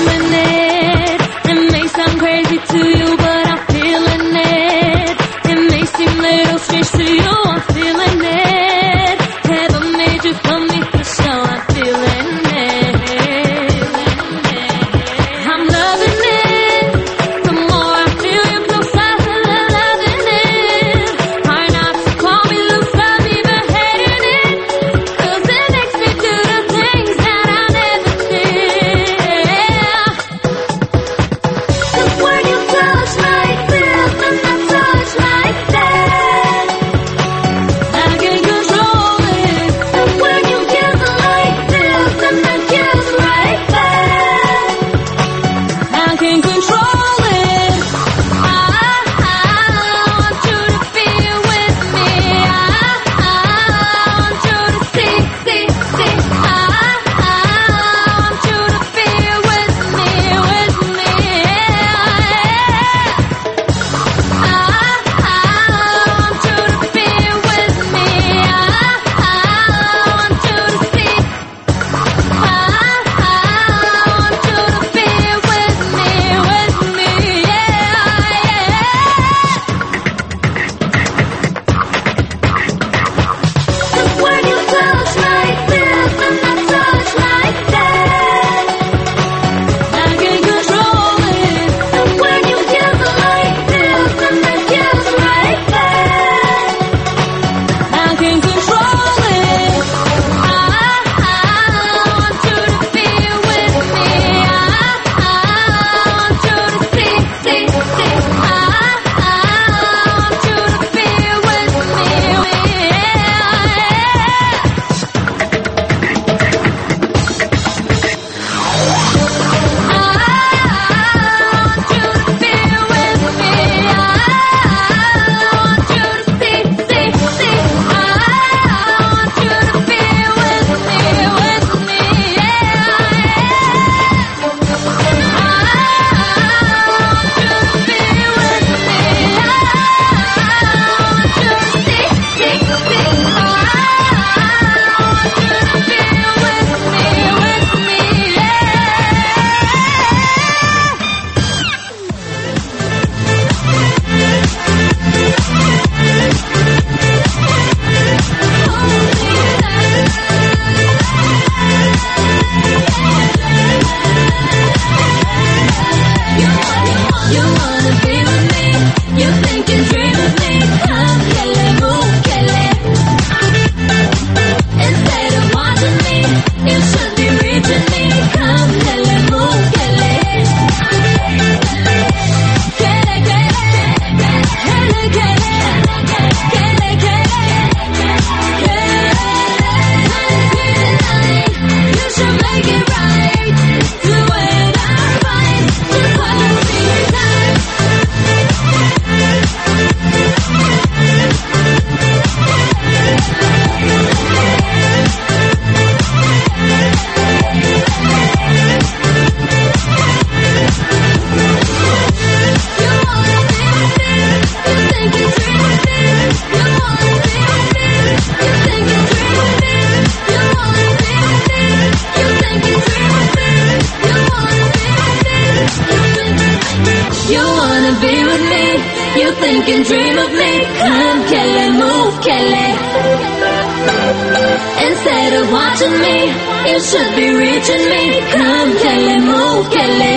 feeling it. It may sound crazy to you, but I'm feeling it. It may seem little strange to you, I'm feeling it. Heaven made you for me for sure, I'm feeling it. I'm loving it. The more I feel you closer, I'm loving it. Try not to call me loose, I'm even hating it. 'Cause it makes me do the things that I never did. 'Cause when you touch like this and I touch like that, I can control it. And when you kiss like this and I kiss like that, I can control it. I want you to feel with me. I want you to see. I want you to feel with me. I want you to feel with me. I want you to see. I want you to feel with me. Cause when you touch like this and I touch like that, I can control it. And when you kiss like this and I kiss like that, I can control it. I want you to feel with me. I want you to see. I want you to feel with me. You wanna be with me, you think and dream of me. Come, Kelly, move, Kelly. Instead of watching me, you should be reaching me. Come, Kelly, move, Kelly. Kelly, Kelly, Kelly, Kelly, Kelly, Kelly. Tonight, you should make it right. Do it right, just hold me tight. You wanna be with me, you think and dream of me. Come, Kelly, move, Kelly. Instead of watching me, you should be reaching me. Come, Kelly, move, Kelly.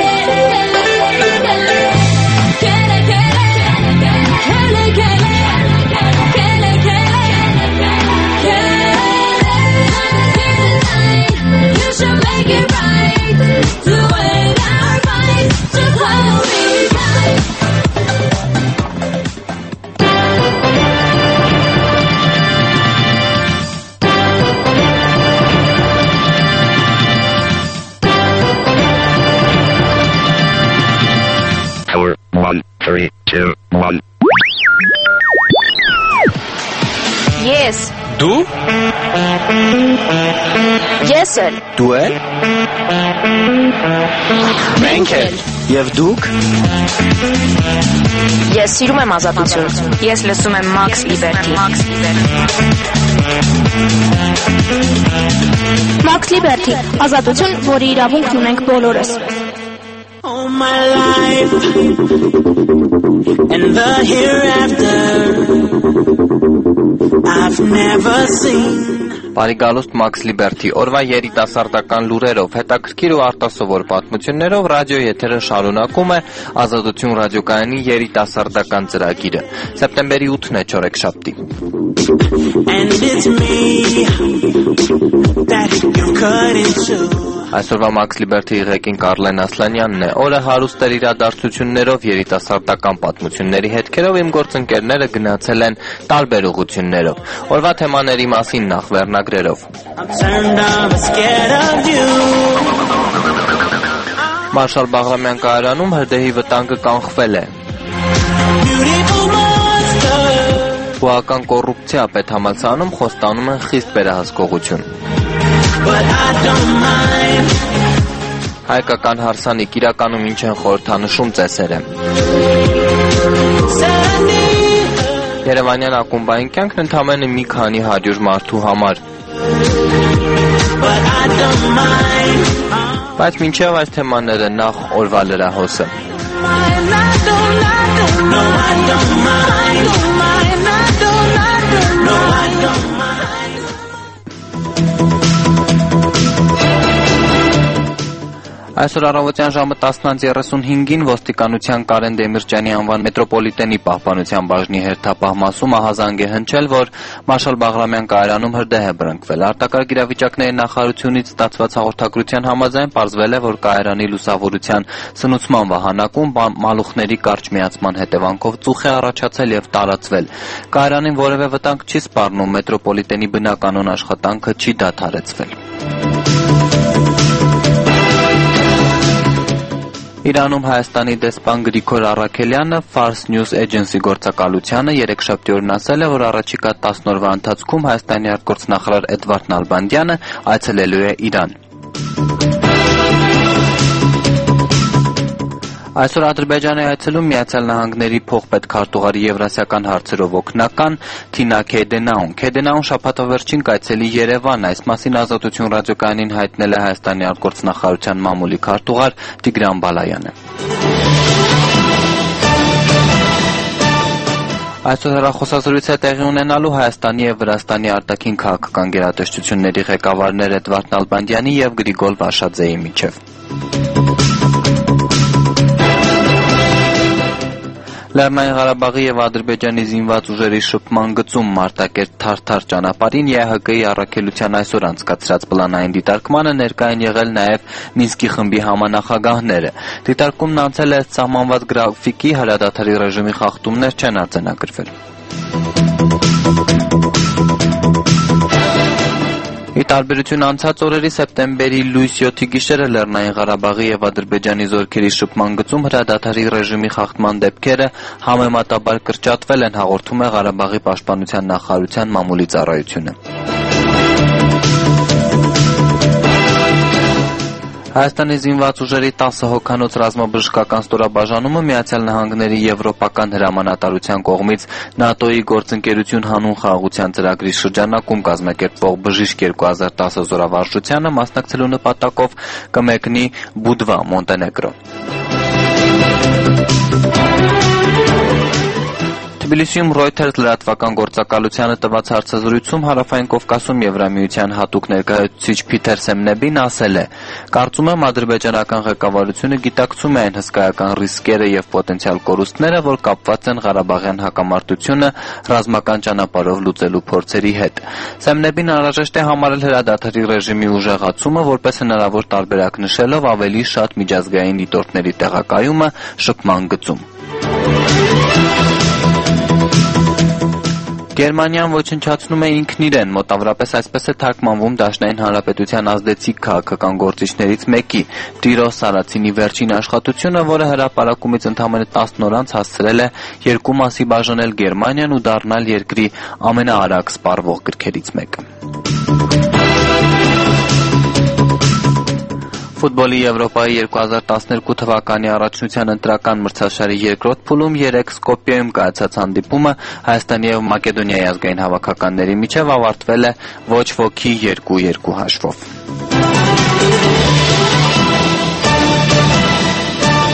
Kelly, Kelly, Kelly, Kelly, Kelly, Kelly. Tonight, you should make it right. Do it right, just hold me tight. Power 1, 3, 2, 1. Ես Դու Ես էլ Դու էլ Մենք էլ Եվ դուք Ես սիրում եմ ազատություն Ես լսում եմ Max Liberty Max Liberty ազատություն, որի իրավունքն ունենք բոլորս All my life and the hereafter I've never seen. Բարի գալուստ Մաքս Լիբերթի, օրվա երիտասարդական լուրերով, հետաքրքիր ու արտասովոր պատմություններով ռադիո եթերը շարունակում է Ազատություն ռադիոկայանի երիտասարդական ծրագիրը։ Սեպտեմբերի 8-ն է չորեքշաբթի։ And it's me that you cut into. Այսօրվա Մաքս Լիբերթի ղեկին Կարլեն Ասլանյանն է։ Օրը հարուստ էր իրադարձություններով, երիտասարդական պատմությունների հետքերով իմ գործընկերները գնացել են տարբեր ուղղություններով։ Օրվա թեմաների մասին նախ վերնագրերով։ Մարշալ Բաղրամյան կայարանում հրդեհի վտանգը կանխվել է։ Բուհական կոռուպցիա պետհամալսարանում խոստանում են խիստ վերահսկողություն։ Հայկական հարսանիք իրականում ինչ են խորհրդանշում ծեսերը։ Երևանյան ակումբային կյանքն ընդամենը մի քանի 100 մարդու համար։ Բայց մինչև այս թեմաները նախ օրվա լրահոսը։ Այսօր առավոտյան ժամը 10:35-ին ոստիկանության Կարեն Դեմիրճյանի անվան մետրոպոլիտենի պահպանության բաժնի հերթապահ մասում ահազանգ է հնչել, որ Մարշալ Բաղրամյան կայարանում հրդեհ է բռնկվել։ Արտակարգ իրավիճակների նախարարությունից ստացված հաղորդագրության համաձայն պարզվել է, որ կայարանի լուսավորության սնուցման վահանակում մալուխների կարճ միացման հետևանքով ծուխ է առաջացել եւ տարածվել։ Կայարանին որևէ վտանգ չի սպառնում, մետրոպոլիտենի բնականոն աշխատանքը չի դադարեցվել։ Իրանում Հայաստանի դեսպան Գրիգոր Առաքելյանը Fars News Agency գործակալությանը երեքշաբթի օրն ասել է, որ առաջիկա 10 օրվա ընթացքում Հայաստանի արտգործնախարար Էդվարդ Նալբանդյանը այցելելու է Իրան։ Այսօր Ադրբեջանի այցելում Միացյալ Նահանգների փոխպետքարտուղարի եվրասիական հարցերով օգնական Թինա Քեյդենաուն։ Քեյդենաուն շաբաթվա վերջին կայցելի Երևան, այս մասին Ազատություն ռադիոկայանին հայտնել է Հայաստանի արտգործնախարարության մամուլի քարտուղար Տիգրան Բալայանը։ Այսօր հեռախոսազրույց է տեղի ունենալու Հայաստանի եւ Վրաստանի արտաքին քաղաքական գերատեսչությունների ղեկավարներ Էդվարդ Նալբանդյանի եւ Գրիգոր Վաշաձեի միջև։ Լեռնային Ղարաբաղի եւ Ադրբեջանի զինված ուժերի շփման գծում Մարտակերտ Թարթար ճանապարհին ԵՀԿ-ի առաքելության այսօր անցկացրած պլանային դիտարկմանը ներկա են եղել նաեւ Մինսկի խմբի համանախագահները։ Դիտարկումն անցել է սահմանված գրաֆիկի, հրադադարի ռեժիմի խախտումներ չեն արձանագրվել։ Ի տարբերություն անցած օրերի սեպտեմբերի լույս 7-ի գիշերը Լեռնային Ղարաբաղի եւ Ադրբեջանի զորքերի շփման գծում հրադադարի ռեժիմի խախտման դեպքերը համեմատաբար կրճատվել են, հաղորդում է Ղարաբաղի պաշտպանության նախարարության մամուլի ծառայությունը։ Հայաստանի զինված ուժերի 10 հոգանոց ռազմաբժշկական ստորաբաժանումը Միացյալ Նահանգների եվրոպական հրամանատարության կողմից ՆԱՏՕ-ի գործընկերություն հանուն խաղաղության ծրագրի շրջանակում կազմակերպվող բժիշկ 2010 զորավարժությանը մասնակցելու նպատակով կմեկնի Բուդվա, Մոնտենեգրո։ Թբիլիսիում Reuters լրատվական գործակալությանը տված հարցազրույցում Հարավային Կովկասում Եվրամիության հատուկ ներկայացուցիչ Փիթեր Սեմնեբին ասել է. «Կարծում եմ ադրբեջանական ղեկավարությունը գիտակցում է այն հսկայական ռիսկերը եւ պոտենցիալ կորուստները, որ կապված են Ղարաբաղյան հակամարտությունը ռազմական ճանապարհով լուծելու փորձերի հետ»։ Սեմնեբին անհրաժեշտ է համարել հրադադարի ռեժիմի ուժեղացումը, որպես հնարավոր տարբերակ նշելով ավելի շատ միջազգային դիտորդների տեղակայումը շփման գծում։ Գերմանիան ոչնչացնում է ինքն իրեն, մոտավորապես այսպես է թարգմանվում Դաշնային Հանրապետության ազդեցիկ քաղաքական գործիչներից մեկի Տիրո Սարացինի վերջին աշխատությունը, որը հրապարակումից ընդամենը 10 օր անց հասցրել է երկու մասի բաժանել Գերմանիան ու դառնալ երկրի ամենաարագ սպառվող գրքերից մեկը։ Ֆուտբոլի Եվրոպայի 2012 թվականի առաջնության ընտրական մրցաշարի երկրորդ փուլում 3 Սկոպիայում կայացած հանդիպումը Հայաստանի եւ Մակեդոնիայի ազգային հավաքականների միջև ավարտվել է ոչ ոքի 2-2 հաշվով։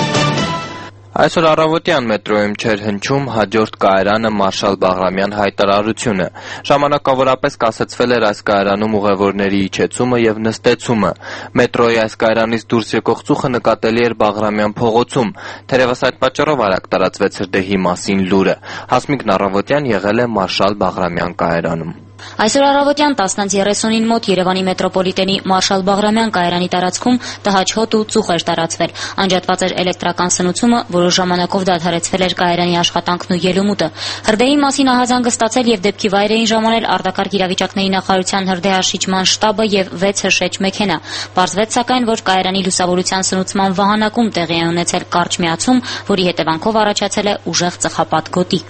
Այսօր առավոտյան մետրոյում չէր հնչում հաջորդ կայարանը Մարշալ Բաղրամյան հայտարարությունը։ Ժամանակավորապես կասեցվել էր այս կայարանում ուղևորների իջեցումը եւ նստեցումը։ Մետրոյի այս կայարանից դուրս եկող ծուխը նկատելի էր Բաղրամյան փողոցում։ Թերևս այդ պատճառով արագ տարածվեց հրդեհի մասին լուրը։ Հասմիկն առավոտյան եղել է Մարշալ Բաղրամյան կայարանում։ Այսօր առավոտյան 10:30-ին մոտ Երևանի մետրոպոլիտենի Մարշալ Բաղրամյան կայարանի տարածքում տհաճ ու ծուխ էր տարածվել։ Անջատված էր էլեկտրական սնուցումը, որոշ ժամանակով դադարեցվել էր կայարանի աշխատանքն ու ելումուտը։ Հրդեհի մասին ահազանգստացել եւ դեպքի վայր էին ժամանել արտակարգ իրավիճակների նախարարության հրդեհաշիջման շտաբը եւ 6 հրշեջ մեքենա։ Պարզվեց սակայն, որ կայարանի լուսավորության սնուցման վահանակում տեղի է ունեցել կարճ միացում, որի հետևանքով առաջացել է ուժեղ ծխապատ գոտի։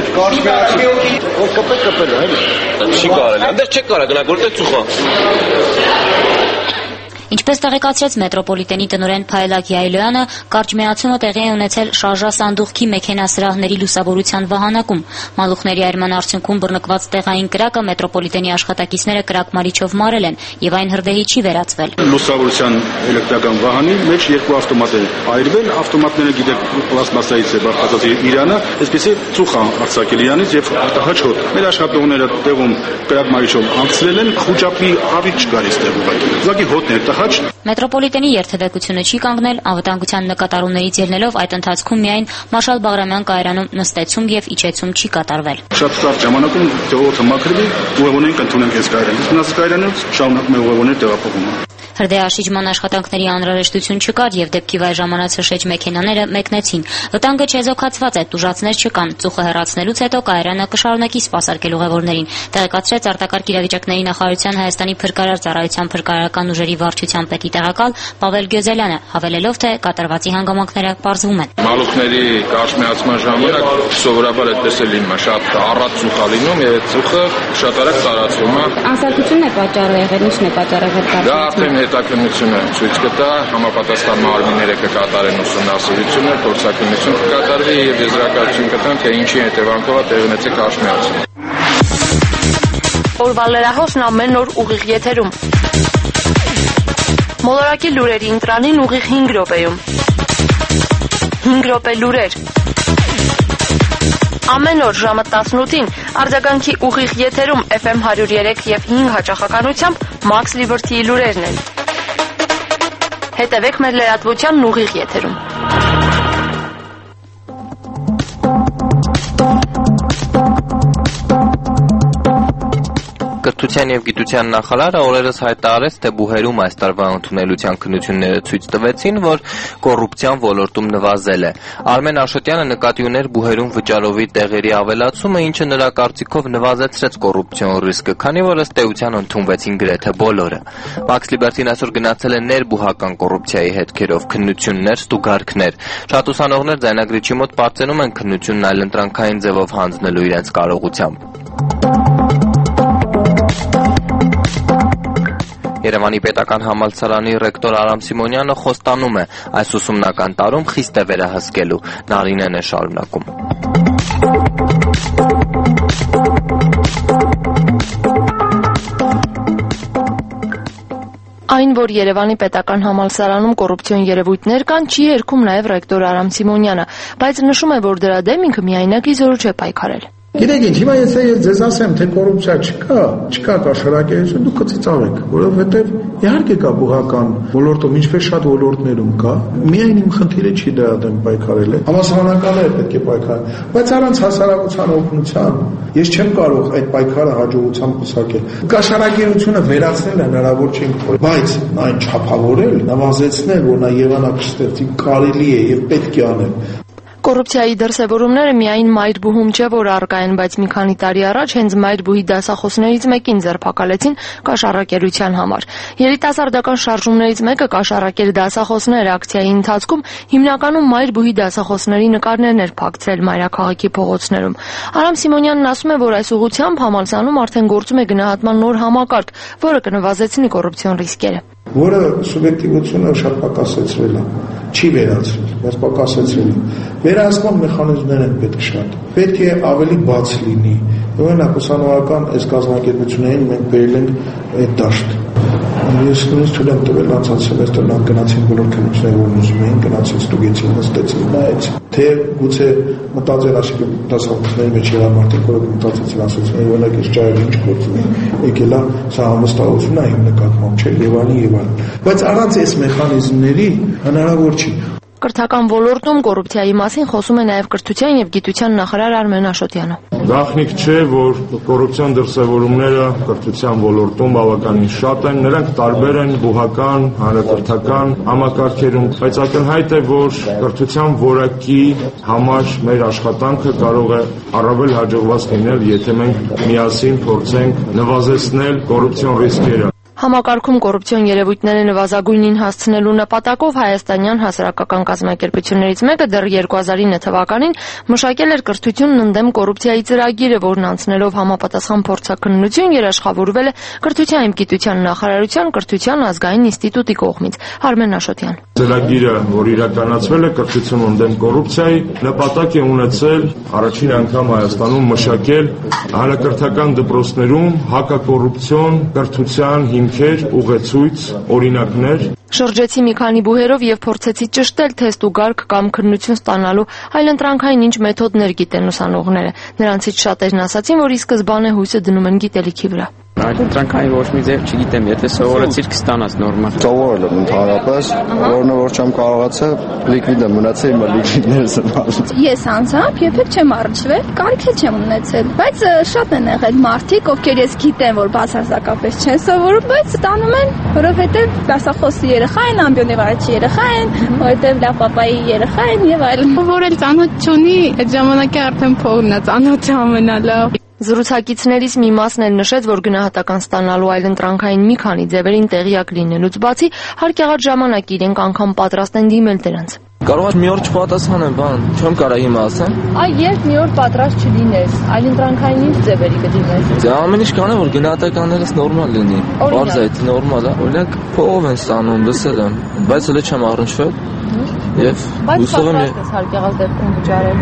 Այնտեղ չեք կարող գնալ, որտեղ ծուխ է։ Ինչպես տեղեկացրեց մետրոպոլիտենի տնօրեն Փայլակ Յայլոյանը, կարճ միացումը տեղի է ունեցել շարժասանդուղքի մեքենասրահների լուսավորության վահանակում։ Մալուխների այրման արդյունքում բռնկված տեղային կրակը մետրոպոլիտենի աշխատակիցները կրակմարիչով մարել են եւ այն հրդեհի չի վերածվել։ Լուսավորության էլեկտրական վահանի մեջ երկու ավտոմատ են այրվել, ավտոմատները գիտեք պլաստմասայից է բաղկացած Իրանը, այսպեսի ծուխ է արձակել Իրանից եւ հաջորդ մեր աշխատողները տեղում կրակմարիչով անցրել են, խոճապի առիթ չկար այստեղ ուղղակի հոտներ Մետրոպոլիտենի երթևեկությունը չի կանգնել, անվտանգության նկատառումներից ելնելով այդ ընթացքում միայն Մարշալ Բաղրամյան կայարանում նստեցում եւ իջեցում չի կատարվել։ Շատ կարճ ժամանակում ժողովուրդը մաքրվի, ուղևորներին կընդունենք այս կայարանից։ Մնաց կայարանից շարունակում է ուղևորների տեղափոխումը։ Հրդեհաշիջման աշխատանքների անհրաժեշտություն չկար եւ դեպքի վայր ժամանած հրշեջ մեքենաները մեկնեցին։ Վտանգը չեզոքացված է, տուժածներ չկան։ Ծուխը հեռացնելուց հետո կայարանը կշարունակի սպասարկել ուղևորներին, տեղեկացրեց արտակարգ իրավիճակների նախարարության Հայաստանի փրկարար ծառայության փրկարարական ուժերի վարչության պետի տեղակալ Պավել Գյոզելյանը, հավելելով, թե կատարվածի հանգամանքները պարզվում են։ Մալուխների կարճմիացման ժամանակ սովորաբար այդպես է լինում, շատ առատ ծուխ է լինում եւ այդ ծուխը շատ արագ տարածվում է։ Անսարքությունն է պատճառը եղել, ինչն է պատճառը եղել։ Հետաքննությունը ցույց կտա, համապատասխան մարմինները կկատարեն ուսումնասիրությունը, փորձաքննություն կկատարվի եւ եզրակացություն կտան, թե ինչի հետևանքով է տեղի ունեցել կարճմիացումը։ Օրվա լրահոսն ամեն օր ուղիղ եթերում։ Մոլորակի լուրերի ընտրանին ուղիղ 5 րոպեում։ 5 րոպե լուրեր։ Ամեն օր ժամը 18-ին արձագանքի ուղիղ եթերում FM 103 եւ 5 հաճախականությամբ Max Liberty-ի լուրերն են։ Հետևեք մեր լրատվությանն ուղիղ եթերում։ Կրթության եւ գիտության նախարարը օրերս հայտարարեց, թե Բուհերում այս տարվա ընդունելության քննությունները ցույց տվեցին, որ կոռուպցիան ոլորտում նվազել է։ Արմեն Աշոտյանը նկատի ուներ Բուհերում վճարովի տեղերի ավելացումը, ինչը նրա կարծիքով նվազեցրեց կոռուպցիոն ռիսկը, քանի որ ըստ էության ընդունվեցին գրեթե բոլորը։ Max Liberty-ն այսօր գնացել է ներբուհական կոռուպցիայի հետքերով քննություններ, ստուգարքներ։ Շատ ուսանողներ ձայնագրիչի մոտ պարծենում են քննությունն այլընտրանքային ձևով հանձնելու իրենց կարողությամբ։ Երևանի պետական համալսարանի ռեկտոր Արամ Սիմոնյանը խոստանում է, այս ուսումնական տարում խիստ է վերահսկելու, Նարինեն է շարունակում։ Այն, որ Երևանի պետական համալսարանում կոռուպցիոն երևույթներ կան, չի երգում նաև ռեկտոր Արամ Սիմոնյանը, բայց նշում է, որ դրա դեմ ինքը միայնակի զորու չէ պայքարել։ Գիտեք ինչ, հիմա եթե ձեզ ասեմ, թե կոռուպցիա չկա կաշառակերություն, դուք կծիծաղեք, որովհետև իհարկե կա բուհական ոլորտում, ինչպես շատ ոլորտներում կա, միայն իմ խնդիրը չի դրա դեմ պայքարել է, համասարանականները պետք է պայքարեն, բայց առանց հասարակության օգնության ես չեմ կարող այդ պայքարը հաջողությամբ կուսակել։ Կաշառակերությունը վերացնել հնարավոր չէ, բայց այն չափավորել, նվազեցնել, որ նա եղանակ ստեղծի կարելի է եւ պետք է անել։ Կոռուպցիայի դրսևորումները միայն Մայրբուհում չէ, որ առկա են, բայց մի քանի տարի առաջ հենց Մայրբուհի դասախոսներից մեկին ձերբակալեցին կաշառակերության համար։ Երիտասարդական շարժումներից մեկը կաշառակեր դասախոսներ ակցիայի ընթացքում հիմնականում Մայրբուհի դասախոսների նկարներն էր փակցրել մայրաքաղաքի փողոցներում։ Արամ Սիմոնյանն ասում է, որ այս ուղղությամբ համալսարանում արդեն գործում է գնահատման նոր համակարգ, որը կնվազեցնի կոռուպցիոն ռիսկերը։ Որը սուբյեկտիվությունը շատ պակասեցրել է, չի վերացրել, բայց պակասեցրել է։ Վերահսկման մեխանիզմներ են պետք շատ։ Պետք է ավելի բաց լինի։ Օրինակ ուսանողական այս կազմակերպություններին մենք բերել ենք այդ դաշտ։ Ես նույնիսկ չեմ տվել անցած սեմեստրն գնացին բոլոր քննությունները, որ ուզում էին, գնացին ստուգեցին, նստեցին, նայեցին։ Թե գուցե մտածել, այսինքն դասախոսների մեջ եղան մարդիկ, որոնք մտածեցին, ասացին, օրինակ այս ճայրը ինչ գործում է, եկել է, սա համստահություն է իմ նկատմամբ, չէ, եւ այլն։ Բայց առանց այս մեխանիզմների հնարավոր չի։ Կրթական ոլորտում կոռուպցիայի մասին խոսում է նաև կրթության եւ գիտության նախարար Արմեն Աշոտյանը։ Գաղտնիք չէ, որ կոռուպցիոն դրսևորումները կրթության ոլորտում բավականին շատ են, նրանք տարբեր են բուհական, հանրակրթական համակարգերում, բայց ակնհայտ է, որ կրթության որակի համար մեր աշխատանքը կարող է առավել հաջողված լինել, եթե մենք միասին փորձենք նվազեցնել կոռուպցիոն ռիսկերը։ Համակարգում կոռուպցիոն երևույթները նվազագույնին հասցնելու նպատակով հայաստանյան հասարակական կազմակերպություններից մեկը դեռ 2009 թվականին մշակել էր կրթությունն ընդդեմ կոռուպցիայի ծրագիրը, որն անցնելով համապատասխան փորձաքննություն երաշխավորվել է կրթության եւ գիտության նախարարության կրթության ազգային ինստիտուտի կողմից։ Արմեն Աշոտյան։ Ծրագիրը, որ իրականացվել է կրթություն ընդդեմ կոռուպցիայի, նպատակ է ունեցել առաջին անգամ Հայաստանում մշակել հանրակրթական դպրոցներում հակակոռուպցիոն կրթության հիմքեր, ուղեցույց, օրինակներ։ Շրջեցի մի քանի բուհերով եւ փորձեցի ճշտել թե ստուգարք կամ քննություն ստանալու այլընտրանքային ինչ մեթոդներ գիտեն ուսանողները։ Նրանցից շատերն ասացին, որ ի սկզբանե հույսը դնում են գիտելիքի վրա։ Այլընտրանքային ոչ մի ձև չգիտեմ, եթե սովորեցիր կստանաս նորմալ։ Սովորել եմ ընդհանրապես, որն որ չեմ կարողացել, լիկվիդ եմ մնացել, իմ լիկվիդներս եմ արել։ Ես անձամբ երբեք չեմ առնչվել, կարիք չեմ ունեցել, բայց շատ են եղել մարդիկ, ովքեր ես գիտեմ, որ բացարձակապես չեն սովորում, բայց ստանում են, որովհետև դասախոսի երեխա են, ամբիոնի վարչի երեխա են, որովհետև լավ պապայի երեխա են եւ այլն։ Որ էլ ծանոթ չունի, այդ ժամանակ에 արդեն փողն է ծանոթ ամենալավ։ Զրուցակիցներից մի մասն էլ նշեց, որ գնահատական ստանալու այլընտրանքային մի քանի ձևերին տեղյակ լինելուց բացի, հարկ եղած ժամանակ իրենք անգամ պատրաստ են դիմել դրանց։ Կարող է մի օր չպատասխանեմ, բան, չեմ կարող հիմա ասեմ։ Այ երբ մի օր պատրաստ չլինես, այլընտրանքային ինչ ձևերի կդիմես։ Դե ամեն ինչ կանեմ, որ գնահատականներս նորմալ լինի։ Բարձ է, նորմալ է։ Օրինակ փողով են ստանում, լսել եմ, բայց հələ չեմ առնչվել։ Եվ հուսով եմ հարկ եղած դեպքում վճարել։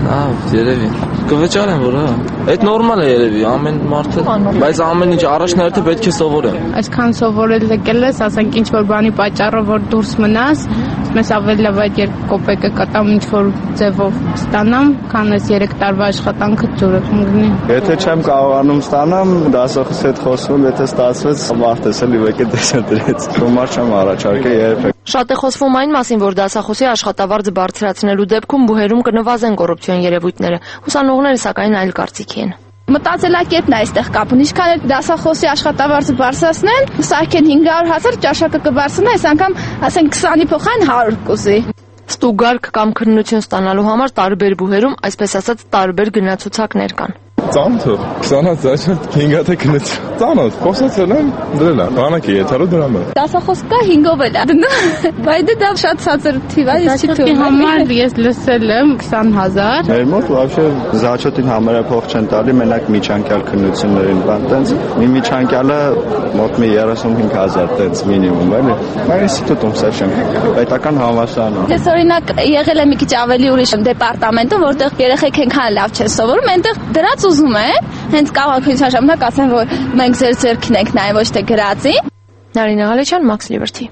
Երևի։ Կվճարեմ, որ հա։ Այդ նորմալ է երևի, ամեն մարդը, բայց ամեն ինչ առաջնահերթը պետք է սովորեմ։ Այսքան սովորել եկել ես, ասենք ինչ որ բանի պատճառով որ դուրս մնաս, մեզ ավելի լավ այդ 2 կոպեկը կտամ ինչ որ ձևով ստանամ, քան այս 3 տարվա աշխատանքը ջուրը կմգնի։ Եթե չեմ կարողանում ստանամ, դասախոսի հետ խոսում, եթե ստացվեց, մարդս էլի եկել դեսադրեց։ Գումար չեմ առաջարկել երբեք։ Շատ է խոսվում այն մասին, որ դասախոսի աշխատավարձը բարձրացնելու դեպքում բուհերում կնվազեն կոռուպցիոն երևույթները։ Ուսանողները սակայն այլ կարծիքի են։ Մտածելակերպն է այստեղ կապ ունի, ինչքան դասախոսի աշխատավարձը բարձրացնեն, սարքեն 500,000, ճաշակը կբարձրանա, այս անգամ ասենք 20-ի փոխարեն 100 կուզի։ Ստուգարք կամ քննություն ստանալու համար տարբեր բուհերում, այսպես ասած, տարբեր գնացուցակներ կան։ Ծանոթ 20-ից զաշատ 5 հատ քննեց։ Ծանոթ, խոսացել եմ, դրել եմ, բանակի եթարու դրամ եմ։ Դասախոս կա 5-ով էլ է դնում, բայց դա շատ ցածր թիվ է, ես չի թվում։ Համար ես լսել եմ 20,000։ Մեր մոտ вообще զաչոտին համարյա փող չեն տալի, մենակ միջանկյալ քննություններին, բան տենց մի միջանկյալը մոտ մի 35,000 տենց մինիմում էլի։ Մեր ինստիտուտում սա չեմ, պետական համալսարանում։ Ես օրինակ եղել եմ մի քիչ ավելի ուրիշ դեպարտամենտում, որտեղ երեխեք այնքան լավ չեն սովորում, այնտեղ դրած ուզում է, հենց կաղաքության ժամանակ ասեն, որ մենք ձեր ձեռքին ենք նայ ոչ թե գրածի։ Նարինե Ղալեչյան, Max Liberty։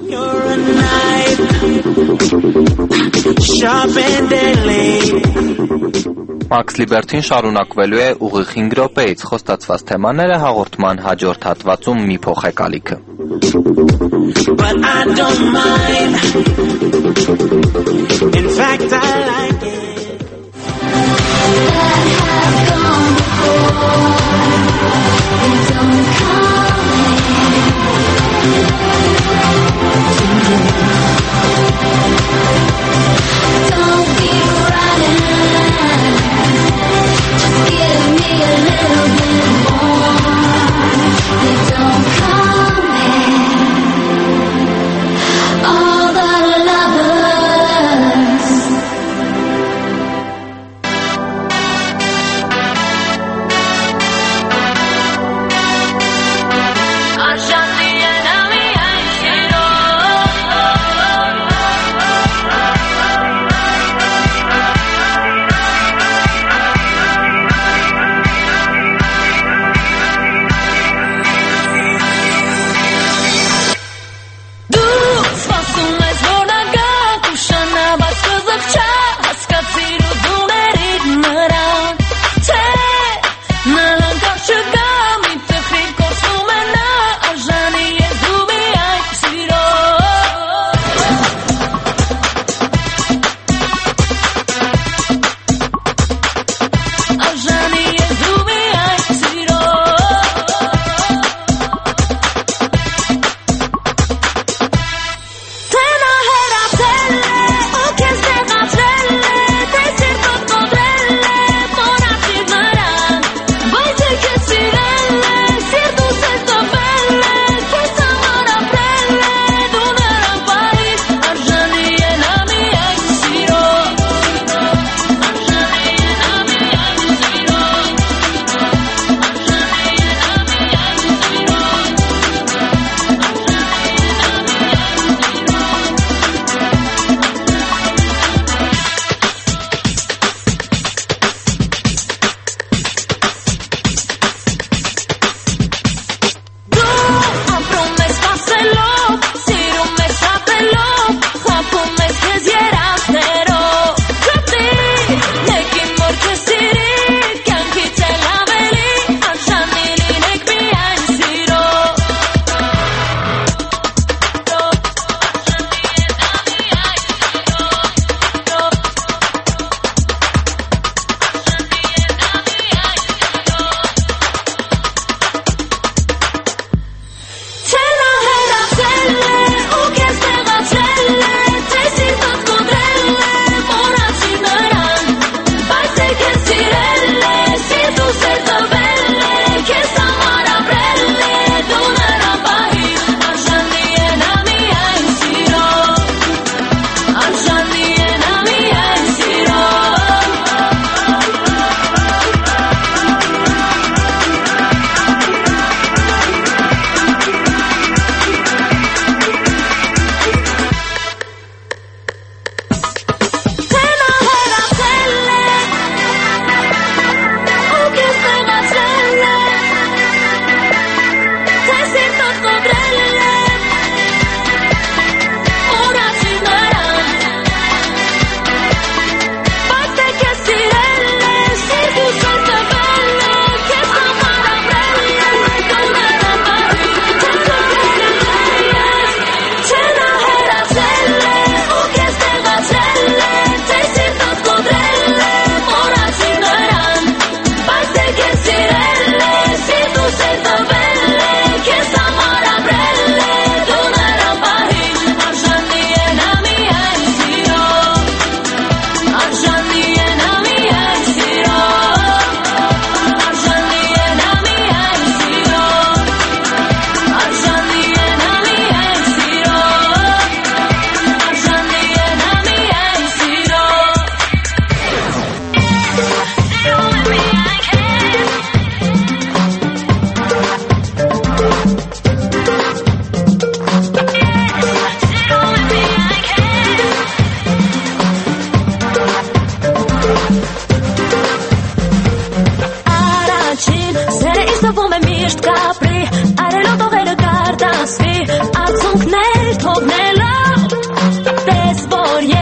Max Liberty-ն շարունակվելու է ուղիղ 5 րոպեից խոստացված թեմաները հաղորդման հաջորդ հատվածում մի փոխեք ալիքը։ But I don't mind. In fact, I like it.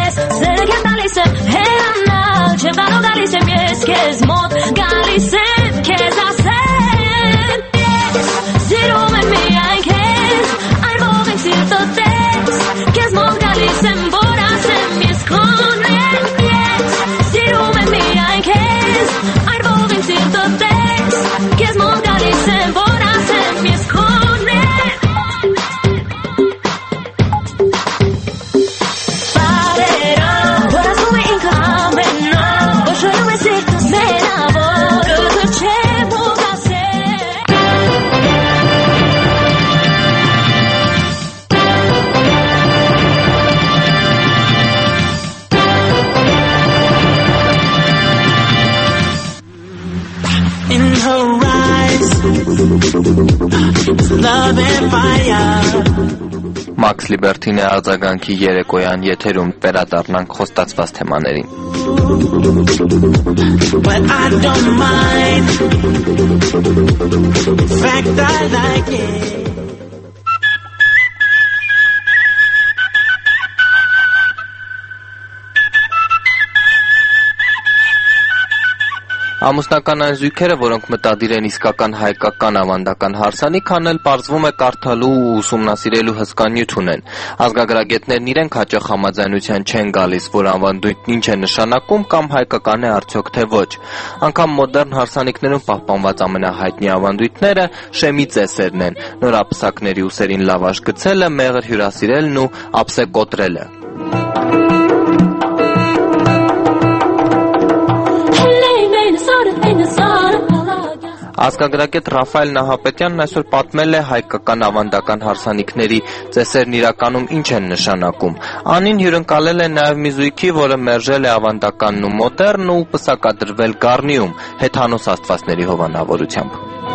ես Սրկ եմ տալիս եմ հերանալ Չեմ կարող գալիս եմ ես քեզ մոտ Գալիս եմ քեզ ասեմ Ես սիրում եմ միայն քեզ Այրվող իմ սիրտոտ ես Քեզ մոտ գալիս եմ որ ասեմ ես քոն եմ Ես սիրում եմ միայն քեզ Այրվող իմ սիրտոտ ես Քեզ մոտ գալիս եմ որ ասեմ ես քոն եմ In her eyes, love and fire. Max Liberty-ն է արձագանքի երեկոյան եթերում վերադառնանք խոստացված թեմաներին։ But I don't mind. In fact, I like it. Ամուսնական այն զույգերը, որոնք մտադիր են իսկական հայկական ավանդական հարսանիք անել, պարզվում է կարդալու ու ուսումնասիրելու հսկա նյութ ունեն։ Ազգագրագետներն իրենք հաճախ համաձայնության չեն գալիս, որ ավանդույթն ինչ է նշանակում կամ հայկական է արդյոք թե ոչ։ Անկամ մոդեռն հարսանիքներում պահպանված ամենահայտնի ավանդույթները շեմի ծեսերն են՝ նորապսակների ուսերին լավաշ գցելը, մեղր հյուրասիրելն ու ափսե կոտրելը։ Ազգագրագետ Ռաֆայել Նահապետյանն այսօր պատմել է հայկական ավանդական հարսանիքների ծեսերն իրականում ինչ են նշանակում։ Անին հյուրընկալել է նաև մի զույգի, որը մերժել է ավանդականն ու մոդեռն ու պսակադրվել Գառնիում հեթանոս աստվածների հովանավորությամբ։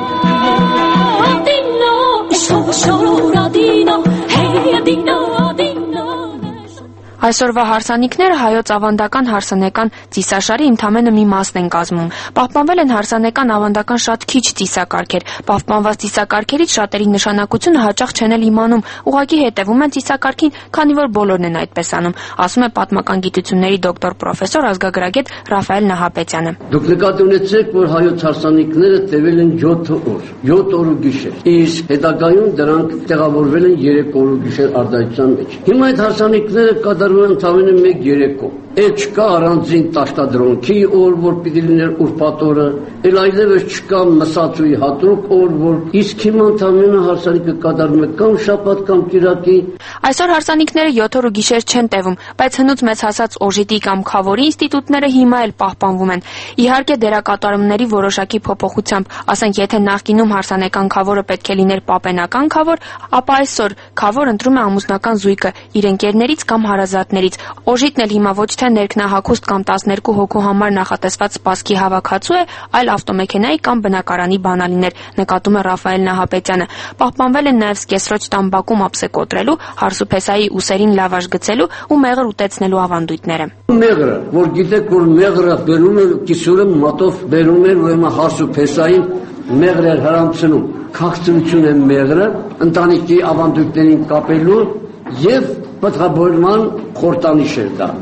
Այսօրվա հարսանիքները հայոց ավանդական հարսանեկան ծիսաշարի ընդամենը մի մասն են կազմում։ Պահպանվել են հարսանեկան ավանդական շատ քիչ ծիսակարգեր։ Պահպանված ծիսակարգերից շատերի նշանակությունը հաճախ չեն էլ իմանում, ուղղակի հետևում են ծիսակարգին, քանի որ բոլորն են այդպես անում, ասում է պատմական գիտությունների դոկտոր պրոֆեսոր ազգագրագետ Ռաֆայել Նահապետյանը։ Դուք նկատի ունեցեք, որ հայոց հարսանիքները տևել են 7 օր, 7 օր ու գիշեր։ Իսկ հետագայում դրանք տեղավորվել են 3 օր ու գիշեր արտահայտության մեջ։ Հիմա այդ հարսանիքները կատարվում ընդամենը մեկ երեկո։ Էլ չկա առանձին տաշտադրոնքի օր, որ պիտի լիներ ուրբաթ օրը, էլ այլևս չկա մսածուի հատուկ օր, որ իսկ հիմա ընդամենը հարսանիքը կատարվում է կամ շաբաթ կամ կիրակի։ Այսօր հարսանիքները 7 օր ու գիշեր չեն տևում, բայց հնուց մեծ հասած օժիտի կամ քավորի ինստիտուտները հիմա էլ պահպանվում են։ Իհարկե դերակատարումների որոշակի փոփոխությամբ, ասենք եթե նախկինում հարսանեկան քավորը պետք է լիներ պապենական քավոր, ապա այսօր քավոր ընտրում է ամուսնական զույգը իր ընկերներից կամ հարազատներից։ Օժիտն էլ հիմա ոչ թե ներքնահագուստ կամ 12 հոգու համար նախատեսված սպասքի հավաքածու է, այլ ավտոմեքենայի կամ բնակարանի բանալիներ, նկատում է Ռաֆայել Նահապետյանը։ Պահպանվել են նաև սկեսրոջ տամբակում ափսե կոտրելու, հարսուփեսայի ուսերին լավաշ գցելու ու մեղր ուտեցնելու ավանդույթները։ Մեղրը, որ գիտեք, որ մեղրը բերում է կիսուրը մատով բերում է ուրեմն հարսուփեսային մեղր էր հрамցնում։ Քաղցրություն է մեղրը, ընտանիքի ավանդույթներին կապելու եւ պատղաբորման խորտանիշ էր դա։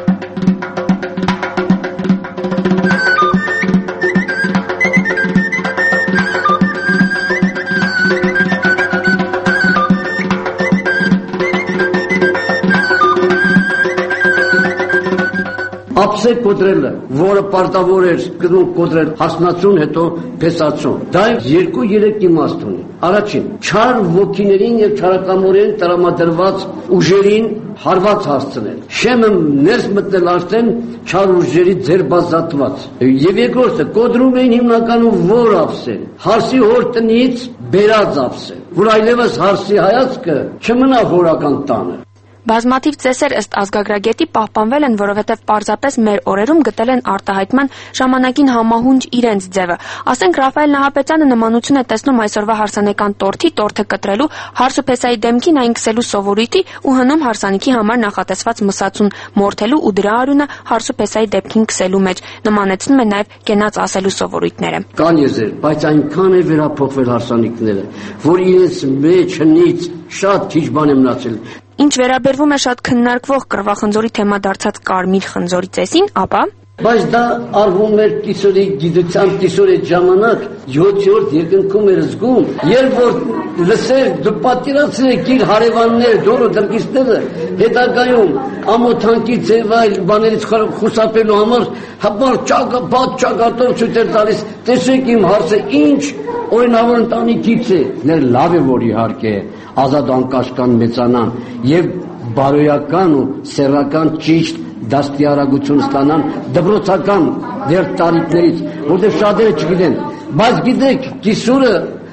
Ափսե կոտրելը, որը պարտավոր էր գնում կոտրել հասնացուն, հետո փեսացուն։ Դա 2-3 իմաստ ունի։ Առաջին, չար ոգիներին եւ չարակամորեն տրամադրված ուժերին հարված հասցնել։ Շեմը ներս մտնել արդեն չար ուժերի ձերբազատված։ Եվ երկրորդը, կոտրում էին հիմնականում որ ափսեն, հարսի հոր տնից բերած ափսեն, որ այլևս հարսի հայացքը չմնա հորական տանը։ Բազմաթիվ ծեսեր ըստ ազգագրագետի պահպանվել են, որովհետև պարզապես մեր օրերում գտել են արտահայտման ժամանակին համահունչ իրենց ձևը։ Ասենք Ռաֆայել Նահապետյանը նմանություն է տեսնում այսօրվա հարսանեկան տորթի, տորթը կտրելու, հարսուփեսայի դեմքին այն քսելու սովորույթի ու հնում հարսանիքի համար նախատեսված մսածուն մորթելու ու դրա արյունը հարսուփեսայի դեմքին քսելու մեջ։ Նմանեցնում է նաև կենաց ասելու սովորույթները։ Կան եզեր, բայց այնքան է վերափոխվել հարսանիքները, որ իրենց մեջ հնից շատ քիչ բան է մնացել։ Ինչ վերաբերվում է շատ քննարկվող կռվախնձորի թեմա դարձած կարմիր խնձորի ծեսին, ապա Բայց դա արվում էր կիսորի գիտության կիսորի ժամանակ 7-րդ երկնքում էր զգում, երբ որ լսեր դու պատկերացրեք իր հարևաններ, դորը դրկիստները հետագայում ամոթանքի ձև այլ բաներից խուսափելու համար հապար ճակատով ցույց տալիս, տեսեք իմ հարցը ինչ օրինավոր ընտանիքից է, ներ լավ է որ իհարկե ազատ անկաշկան մեծանան եւ բարոյական ու սեռական ճիշտ դաստիարակություն ստանան դպրոցական դեր տարիքներից, որտեղ շատերը չգիտեն, բայց գիտեք, կիսուրը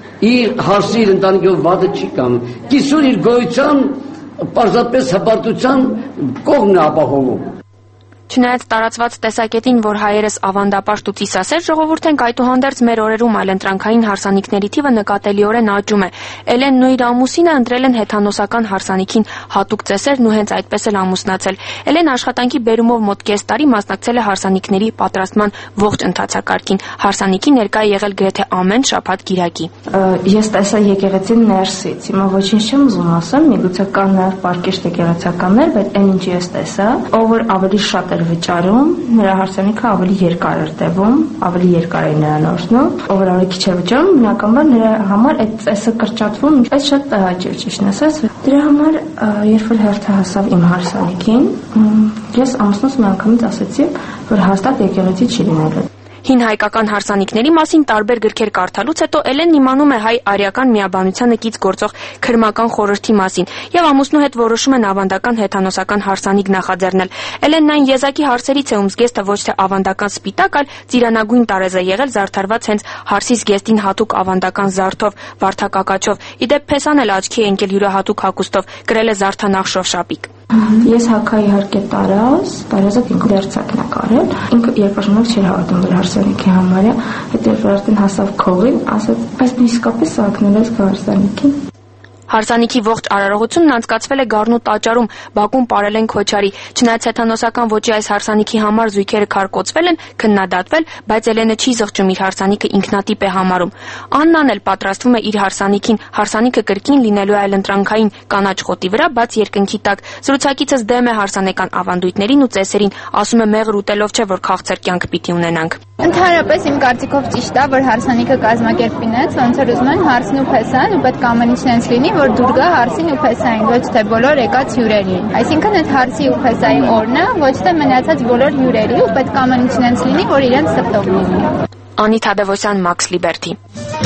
իր հարսի իր ընտանիքով վատը չի կանում, կիսուր իր գոյության պարզապես հպարտության կողմն է ապահովում։ Չնայած տարածված տեսակետին, որ հայերս ավանդապաշտ ու ծիսասեր ժողովուրդ ենք, այդուհանդերձ մեր օրերում այլընտրանքային հարսանիքների թիվը նկատելիորեն աճում է։ Էլենն ու իր ամուսինը ընտրել են հեթանոսական հարսանիքին հատուկ ծեսերն ու հենց այդպես էլ ամուսնացել։ Էլենը աշխատանքի բերումով մոտ կես տարի մասնակցել է հարսանիքների պատրաստման ողջ ընթացակարգին։ Հարսանիքի ներկա է եղել գրեթե ամեն շաբաթ կիրակի։ Ես տեսա եկեղեցին ներսից, հիմա ոչինչ չեմ ուզում ասեմ, միգուցե կան նաև պարկեշտ եկեղեցականներ, բայց այն ինչ ես տեսա, ով որ ավելի շատ էր վճարում, նրա հարսանիքը ավելի երկար էր տևում, ավելի երկար էր նրան օրհնում, ով որ ավելի քիչ էր վճարում, բնականաբար նրա համար այդ ծեսը կրճատվում, այս շատ տհաճ էր ճիշտն ասած։ Դրա համար երբ որ հերթը հասավ իմ հարսանիքին, ես ամուսնուս մի անգամից ասացի, որ հաստատ եկեղեցի չի լինելու։ Հին հայկական հարսանիքների մասին տարբեր գրքեր կարդալուց հետո Էլենն իմանում է հայ-արիական միաբանությանը կից գործող քրմական խորհրդի մասին եւ ամուսնու հետ որոշում են ավանդական հեթանոսական հարսանիք նախաձեռնել։ Էլենն այն եզակի հարսերից է, ում զգեստը ոչ թե ավանդական սպիտակ, այլ ծիրանագույն տարեզ է եղել, զարդարված հենց հարսի զգեստին հատուկ ավանդական զարդով, վարդակակաչով։ Իդեպ փեսան էլ աչքի է ընկել յուրահատուկ հագուստով, գրել է զարդանախշով շապիկ։ Ես հակա իհարկե տարազը ինքը դերցակն է կարել, ինքը երկրաշնորհ չէր հավատում որ հարսանիքի համար է, հետո որ արդեն հասավ քողին, ասաց, բայց դու իսկապես սակնել ես հարսանիքին։ Հարսանիքի ողջ արարողությունն անցկացվել է Գառնու տաճարում, Բաքուն Պարելեն Քոչարի։ Չնայած հեթանոսական ոճի այս հարսանիքի համար զույգերը քարկոծվել են, քննադատվել, բայց Էլենը չի զղջում իր հարսանիքը ինքնատիպ է համարում։ Աննան էլ պատրաստվում է իր հարսանիքին, հարսանիքը կրկին լինելու է այլընտրանքային կանաչ խոտի վրա, բաց երկնքի տակ։ Զրուցակիցս դեմ է հարսանեկան ավանդույթներին ու ծեսերին, ասում է մեղր ուտելով չէ, որ քաղցր կյանք պիտի ունենանք։ Ընդհանրապես իմ կարծիքով ճիշտ է, որ հարսանիքը կազմակերպինեց, ոնց որ ուզում են հարսին ու փեսան ու պետք է ամեն ինչն այնց լինի, որ դուր գա հարսին ու փեսային, ոչ թե բոլոր եկած հյուրերին։ Այսինքն այդ հարսի ու փեսայի օրն է, ոչ թե մնացած բոլոր հյուրերի ու պետք է ամեն ինչն այնց լինի, որ իրենց սրտով լինի։ Անի Թադևոսյան, Մաքս Լիբերթի։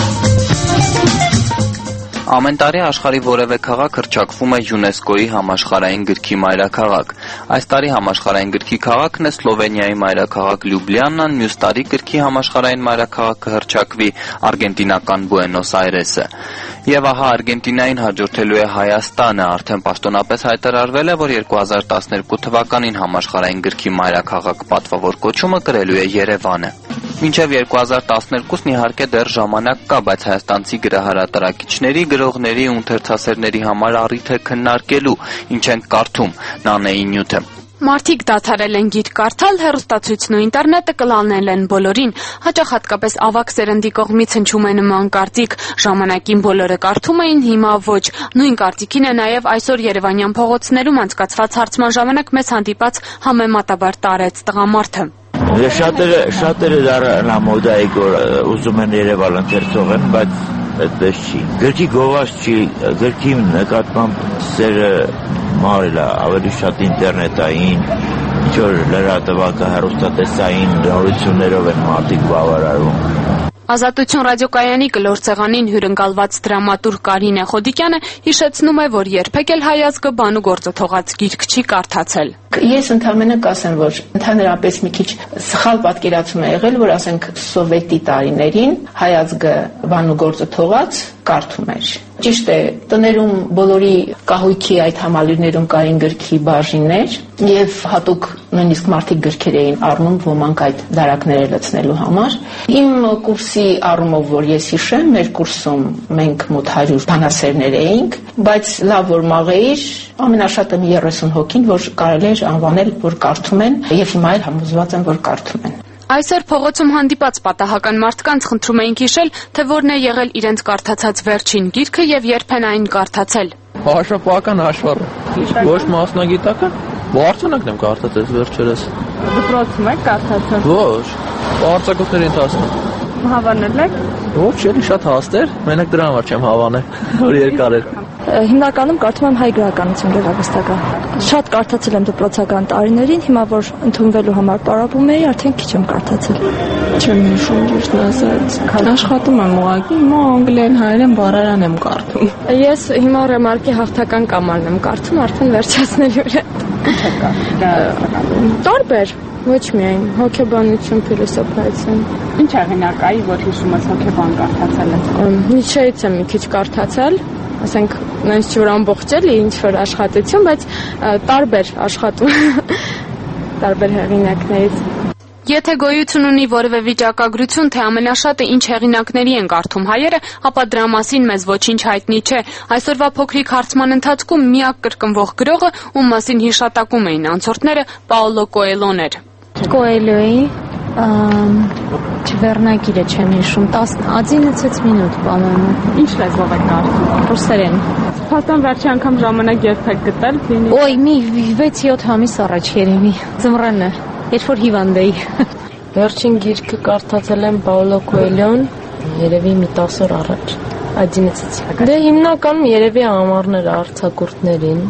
Ամեն տարի աշխարհի որևէ քաղաք հռչակվում է ՅՈՒՆԵՍԿՕ-ի համաշխարհային գրքի մայրաքաղաք։ Այս տարի համաշխարհային գրքի քաղաքն է Սլովենիայի մայրաքաղաք Լյուբլիանան, մյուս տարի գրքի համաշխարհային մայրաքաղաքը հռչակվի արգենտինական Բուենոս Այրեսը։ Եվ ահա Արգենտինային հաջորդելու է Հայաստանը, արդեն պաշտոնապես հայտարարվել է, որ 2012 թվականին համաշխարհային գրքի մայրաքաղաք պատվավոր կոչումը կրելու է Երևանը։ Մինչև 2012-ն իհարկե դեռ ժամանակ կա, բայց հայաստանցի գրահրատարակիչների, գրողների ու ընթերցասերների համար առիթ է քննարկելու, ինչ են կարդում, Նանեի նյութը։ Մարդիկ դադարել են գիրք կարդալ, հեռուստացույցն ու ինտերնետը կլանել են բոլորին, հաճախ հատկապես ավագ սերնդի կողմից հնչում է նման կարծիք, ժամանակին բոլորը կարդում էին, հիմա ոչ, նույն կարծիքին է նաև այսօր Երևանյան փողոցներում անցկացված հարցման ժամանակ մեզ հանդիպած համեմատաբար տարեց տղամարդը։ Շատերը դառնա մոդայիկ, որ ուզում են Երևան ընթերցողեն, բայց այդպես չի։ Գրքի գովազ չի, գրքի նկատմամբ սերը մարել է, ավելի շատ ինտերնետային, ինչ-որ լրատվակը հեռուստատեսային նորություններով են մարդիկ բավարարվում։ Ազատություն ռադիոկայանի կլոր ցեղանին հյուրընկալված դրամատուրգ Կարինե Խոդիկյանը հիշեցնում է, որ երբեք էլ հայազգը բանու գործը թողած գիրք չի կարդացել։ Ես ընդհանրապես կասեմ, որ ընդհանրապես մի քիչ սխալ պատկերացում է եղել, որ ասենք սովետի տարիներին հայազգը բանու գործը թողած կարդում էր։ Ճիշտ է, տներում բոլորի կահույքի այդ համալիրներում կային գրքի բաժիններ եւ հատուկ նույնիսկ մարդիկ գրքեր էին առնում ոմանք այդ դարակները լցնելու համար։ Իմ կուրսի առումով, որ ես հիշեմ, մեր կուրսում մենք մոտ 100 բանասերներ էինք, բայց լավ որ մաղեիր, ամենաշատը 30 հոգին, որ կարելի էր անվանել, որ կարդում են եւ հիմա էլ համոզված եմ, որ կարդում են։ Այսօր փողոցում հանդիպած պատահական մարդկանց խնդրում էինք հիշել, թե որն է եղել իրենց կարդացած վերջին գիրքը եւ երբ են այն կարդացել։ Հաշվապահական հաշվառը։ Ոչ մասնագիտական։ Բարձանակն եմ կարդացել վերջերս։ Դպրոցում եք կարդացել։ Ոչ, արձակուրդների ընթացքում։ Հավանել եք։ Ոչ, չէ, շատ հաստ էր, մենակ դրա համար չեմ հավանել, որ երկար էր։ Հիմնականում կարդում եմ հայ գրականություն գեղարվեստական։ Շատ կարդացել եմ դպրոցական տարիներին, հիմա որ ընդունվելու համար պարապում էի, արդեն քիչ եմ կարդացել։ Չեմ հիշում ճիշտն ասած։ Աշխատում եմ ուղղակի, հիմա անգլերեն, հայերեն բառարան եմ կարդում։ Ես հիմա ռեմարկի հաղթական կամարն եմ կարդում, արդեն վերջացնելու եմ։ Ինչ եք կարդում։ Տարբեր, ոչ միայն հոգեբանություն, փիլիսոփայություն։ Ինչ հեղինակայի, որ հիշում ես հոգեբան կարդացել եք։ Նիչեից եմ մի քիչ կարդացել, ասենք նույնիսկ որ ամբողջելի ինչ որ աշխատություն, բայց տարբեր աշխատում տարբեր հեղինակներից։ Եթե գոյություն ունի որևէ վիճակագրություն, թե ամենաշատը ինչ հեղինակների են կարդում հայերը, ապա դրա մասին մեզ ոչինչ հայտնի չէ։ Այսօրվա փոքրիկ հարցման ընթացքում միակ կրկնվող գրողը, ում մասին հիշատակում էին անցորդները, Պաոլո Կոելոն էր։ Կոելոյի չվերնագիրը չեմ հիշում, 11 մինուտ, по-моему։ Ինչ լեզվով եք կարդում։ Ռուսերեն։ Փաստորեն վերջի անգամ ժամանակ երբ եք գտել։ Ոյ, մի 6-7 ամիս առաջ երևի։ Ձմռանը, երբ որ հիվանդ էի։ Վերջին գիրքը կարդացել եմ Պաոլո Կոելոն, երևի մի 10 օր առաջ։ 11-ից։ Դե հիմնականում երևի ամառներ արձակուրդներին,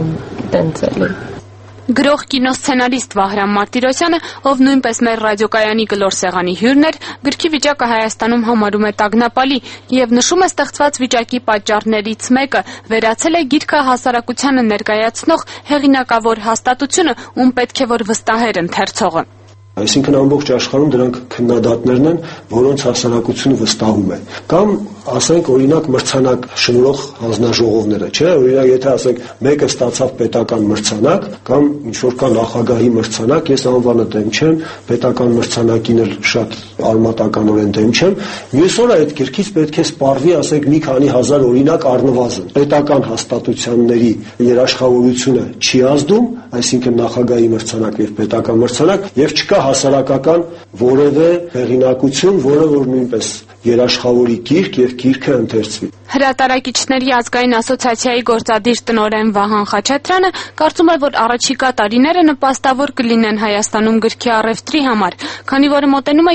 տենց էլի։ Գրող կինոսցենարիստ Վահրամ Մարտիրոսյանը, ով նույնպես մեր ռադիոկայանի կլոր սեղանի հյուրն էր, գրքի վիճակը Հայաստանում համարում է տագնապալի եւ նշում է ստեղծված վիճակի պատճառներից մեկը վերացել է գիրքը հասարակությանը ներկայացնող հեղինակավոր հաստատությունը, ում պետք է որ վստահեր ընթերցողը։ Այսինքն ամբողջ աշխարհում դրանք քննադատներն են, որոնց հասարակությունը վստահում է։ Կամ ասենք օրինակ մրցանակ շնորհող հանձնաժողովները, չէ՞, օրինակ եթե ասենք մեկը ստացավ պետական մրցանակ կամ ինչ որ կա նախագահի մրցանակ, ես անվանը դեմ չեմ, պետական մրցանակին էլ շատ արմատականորեն դեմ չեմ, մյուս օրը այդ գրքից պետք է սպառվի, ասենք մի քանի հազար օրինակ առնվազն։ Պետական հաստատությունների երաշխավորությունը չի ազդում, այսինքն նախագահի մրցանակ եւ պետական մրցանակ, եւ չկա հասարակական որևէ հեղինակություն, որը որ նույնպես երաշխավորի գիրք եւ գիրքը ընթերցվի։ Հրատարակիչների ազգային ասոցիացիայի գործադիր տնօրեն Վահան Խաչատրյանը կարծում է, որ առաջիկա տարիները նպաստավոր կլինեն Հայաստանում գրքի առևտրի համար, քանի որ մոտենում է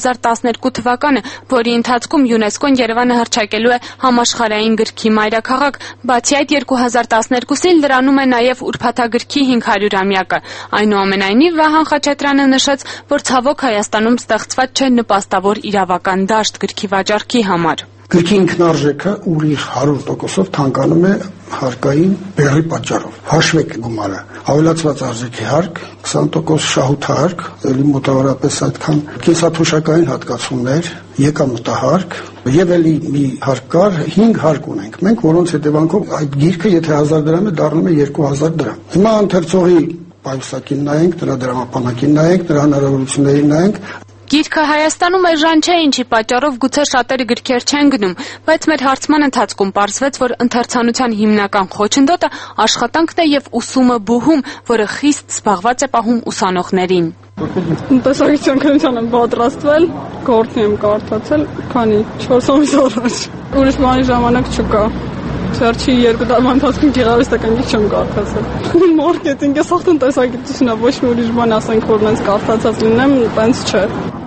2012 թվականը, որի ընթացքում ՅՈՒՆԵՍԿՕ-ն Երևանը հռչակելու է համաշխարհային գրքի մայրաքաղաք, բացի այդ 2012-ին լրանում է նաև ուրբաթագրքի 500-ամյակը։ Այնուամենայնիվ Վահան Խաչատրյանը նշեց, որ ցավոք Հայաստանում ստեղծված չէ նպաստավոր իրավական դաշտ գրքի վաճառքի համար։ Գրքի ինքնարժեքը իր 100%-ով թանկանում է հարկային բեռի պատճառով։ Հաշվեք գումարը, ավելացված արժեքի հարկ, 20% շահութահարկ, ելի մոտավորապես այդքան կենսաթոշակային հատկացումներ, եկամտահարկ եւ ելի մի հարկ կար, 5 հարկ ունենք։ Մենք որոնց հետևանքով այդ գիրքը եթե 1000 դրամ է, դառնում է 2000 դրամ։ Հիմա ընթերցողի պայուսակին նայենք, նրա դրամապանակին նայենք, նրա հնարավորություններին նայենք։ Գիրքը Հայաստանում այժմ չէ, ինչի պատճառով գուցե շատերը գրքեր չեն գնում, բայց մեր հարցման ընթացքում պարզվեց, որ ընթերցանության հիմնական խոչընդոտը աշխատանքն է եւ ուսումը բուհում, որը խիստ զբաղված է պահում ուսանողներին։ Տնտեսագիտության քննության եմ պատրաստվել, գործի եմ կարդացել, քանի 4 ամիս առաջ։ Ուրիշ բանի ժամանակ չկա։ Վերջի 2 տարվա ընթացքում գեղարվեստական գիրք չեմ կարդացել։ Մարքեթինգը սաղ տնտեսագիտությունն է, ոչ մի ուրիշ բան ասենք, որ նենց կարդացած լինեմ, տենց չէ։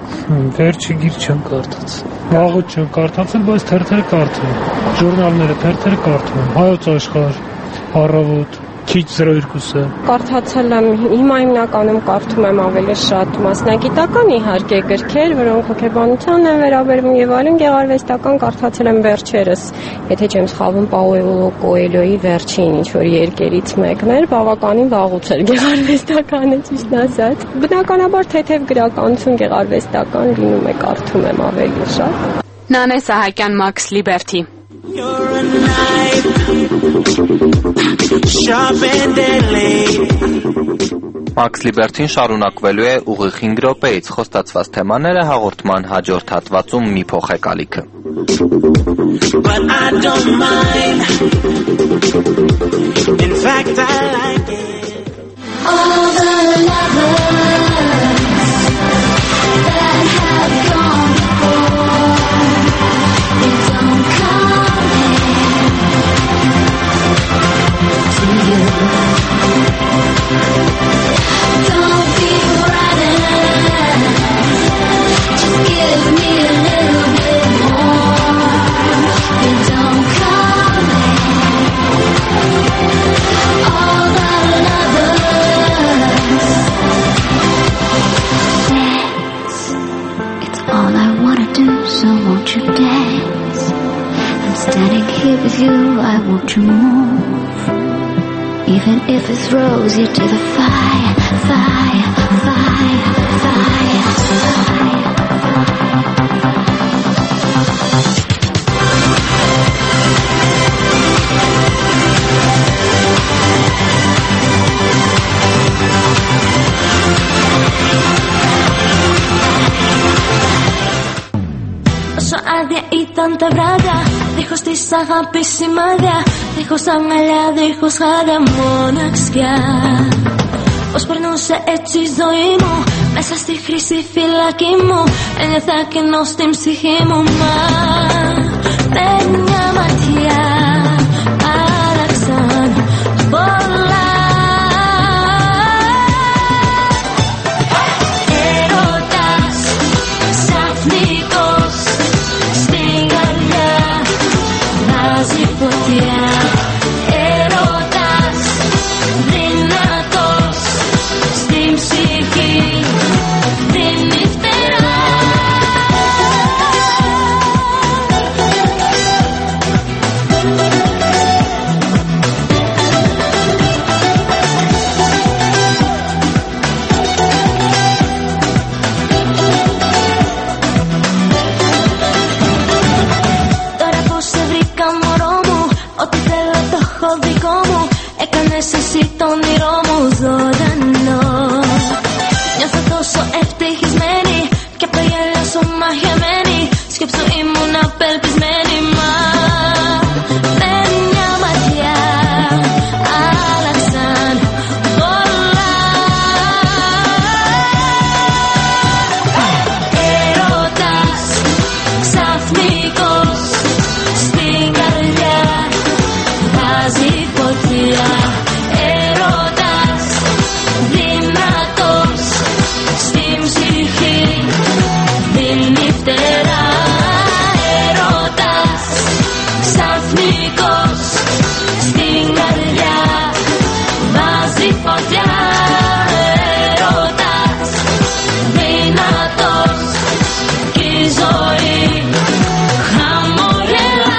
Վերջի գիրք չեմ կարդացել։ Վաղուց չեմ կարդացել, բայց թերթերը կարդում եմ։ Ժուրնալները, թերթերը կարդում եմ։ Հայոց աշխարհ, Առավոտ, քիչ 02-ը։ Կարդացել եմ, հիմա հիմնականում կարդում եմ ավելի շատ մասնագիտական իհարկե գրքեր, որոնք հոգեբանության են վերաբերվում եւ այլն, գեղարվեստական կարդացել եմ վերջերս, եթե չեմ սխալվում, Պաոլո Կոելոյի վերջին ինչ որ երկերից մեկն էր, բավականին վաղուց էր գեղարվեստականը, ճիշտ ասած։ Բնականաբար թեթև գրականություն գեղարվեստական լինում է, կարդում եմ ավելի շատ։ Նանե Սահակյան, Մաքս Լիբերթի։ You're a knife, sharp and deadly. Մաքս Լիբերթին շարունակվելու է ուղիղ 5 րոպեից, խոստացված թեմաները հաղորդման հաջորդ հատվածում մի փոխեք ալիքը։ But I don't mind. In fact, I like it. All the lovers that have gone before, they don't come in. here with you, why won't you move? Even if it throws you to the fire, fire, fire, fire, fire. Όσο άδεια ήταν τα βράδια, δίχως της αγάπης σημάδια, δίχως αγκαλιά, δίχως χαρά, μοναξιά. Πώς περνούσε έτσι η ζωή μου, μέσα στη χρυσή φυλακή μου, ένιωθα κενό στην ψυχή μου. Μα με μια ματιά άλλαξαν πολλά. Έρωτας ξαφνικός στην καρδιά βάζει φωτιά. Έρωτας δυνατός στην ψυχή δίνει φτερά. Τώρα πως σε βρήκα μωρό μου, ό,τι θέλω το έχω δικό μου, έκανες εσύ το όνειρό μου ζωντανό. Νιώθω τόσο ευτυχισμένη και απ' το γέλιο σου μαχαιμένη, σκέψου ήμουν απελπισμένη. Μα με μια ματιά άλλαξαν πολλά. Έρωτας ξαφνικός στην καρδιά βάζει φωτιά. Έρωτας δυνατός στην ψυχή δίνει φτερά. Έρωτας ξαφνικός στην καρδιά βάζει φωτιά. Έρωτας δυνατός κι η ζωή χαμογελά.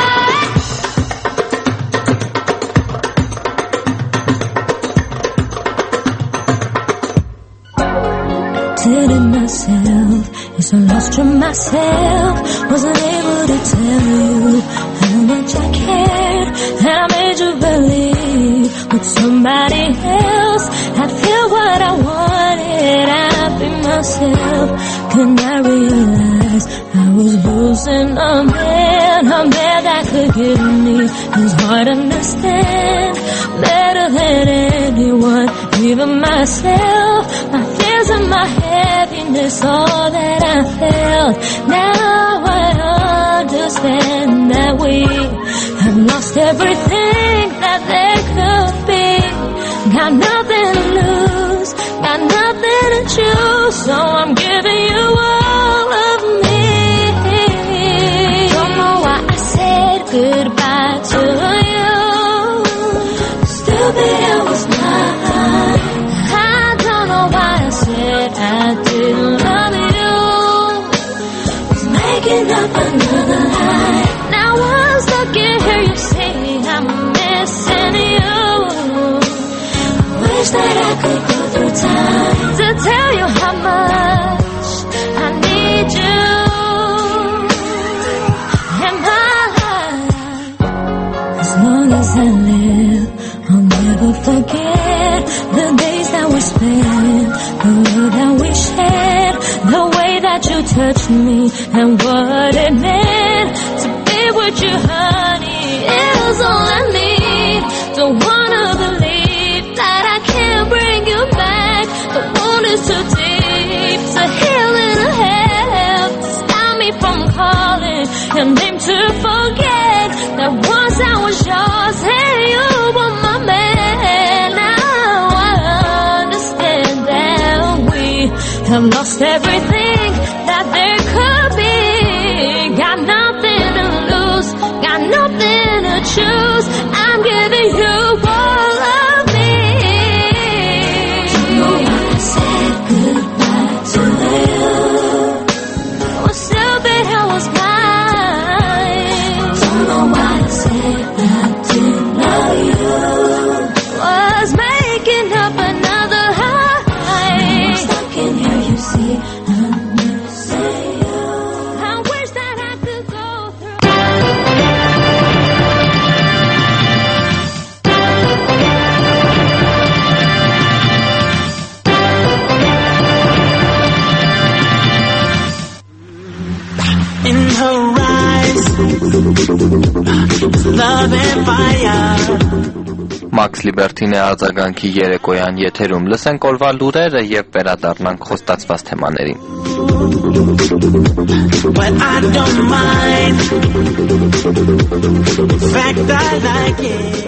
Telling myself, yes, I lost to myself. Wasn't able to tell you how much I cared, and I made you believe with somebody else I'd feel what I wanted. I'd be myself. Couldn't I realize I was losing a man that could give me his heart, understand better than anyone, even myself. My fears and my happiness, all that I felt. Now I understand that we have lost everything that there could be. Got nothing to lose, got nothing to choose, so I'm giving you all of me. Don't know why I said goodbye to you. Stupid, it was mine. I don't know why I said I didn't love you. Was making up another lie. Now I'm stuck in here, you say I'm missing you. Wish that I could go through time to tell you how much I need you in my life. As long as I live, I'll never forget the days that we spent, the way that we shared, the way that you touched me, and what it meant to be with you, honey, is all I need. Don't wanna believe that I can't bring you back. The wound is too deep to heal in a half. Stop me from calling your name to forget that once I was yours and you were my man. Now I understand that we have lost everything that there could be. Got nothing to lose, got nothing to choose. I'm giving you all of me. Don't know why I said goodbye to you. Was stupid, I was blind. Don't know why I said love and fire. Max Liberty-ն է արձագանքի երեկոյան եթերում, լսենք օրվա լուրերը եւ վերադառնանք խոստացված թեմաներին. But I don't mind. In fact, I like it.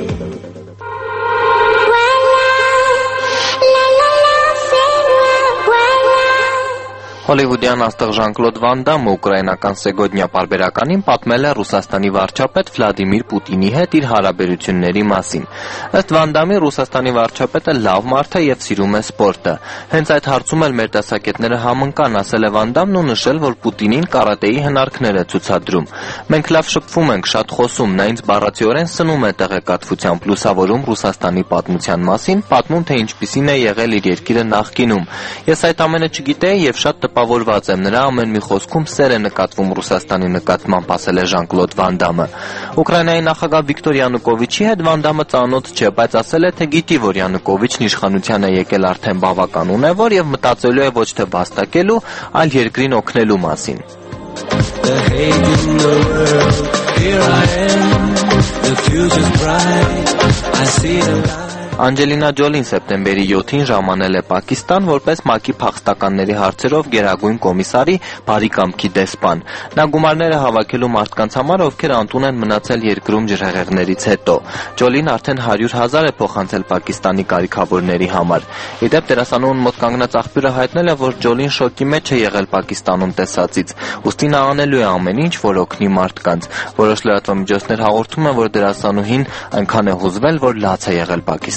Հոլիվուդյան աստղ Ժան-Կլոդ Վան Դամը ուկրաինական Սեգոդնյա պարբերականին պատմել է Ռուսաստանի վարչապետ Վլադիմիր Պուտինի հետ իր հարաբերությունների մասին։ Ըստ Վան Դամի Ռուսաստանի վարչապետը լավ մարդ է եւ սիրում է սպորտը։ Հենց այդ հարցում էլ մեր դասակետները համընկան, ասել է Վան Դամն ու նշել, որ Պուտինին կարատեի հնարքներ է ցուցադրում։ Մենք լավ շփվում ենք, շատ խոսում, նա ինձ բառացիորեն սնում է տեղեկատվությամբ, լուսավորում Ռուսաստանի պատմության մասին, պատմում թե ինչպիսին է եղել իր երկիրը նախկինում։ Ես այդ ամենը չգիտեի եւ շատ տպավորված եմ, նրա ամեն մի խոսքում սեր է նկատվում Ռուսաստանի նկատմամբ, ասել է Ժան-Կլոդ Վան Դամը։ Ուկրաինայի նախագահ Վիկտոր Յանուկովիչի հետ Վան Դամը ծանոթ չէ, բայց ասել է, թե գիտի, որ Յանուկովիչն իշխանության է եկել արդեն բավական ունևոր եւ մտածելու է ոչ թե վաստակելու, այլ երկրին օգնելու մասին։ The hate in the world, here I am, the future's bright, I see the light. Անջելինա Ջոլին սեպտեմբերի 7-ին ժամանել է Պակիստան որպես ՄԱԿ-ի փախստականների հարցերով գերագույն կոմիսարի բարի կամքի դեսպան։ Նա գումարները հավաքելու մարդկանց համար, ովքեր անտուն են մնացել երկրում ջրհեղեղներից հետո։ Ջոլին արդեն 100,000 է փոխանցել Պակիստանի կարիքավորների համար։ Իդեպ դերասանուհուն մոտ կանգնած աղբյուրը հայտնել է, որ Ջոլին շոկի մեջ է եղել Պակիստանում տեսածից։ Ուստի նա անելու է ամեն ինչ, որ օգնի մարդկանց։ Որոշ լրատվամիջոցներ հաղորդում են, որ դերասանուհին այնքան է հուզվել, որ լաց է եղել Պակիստանում։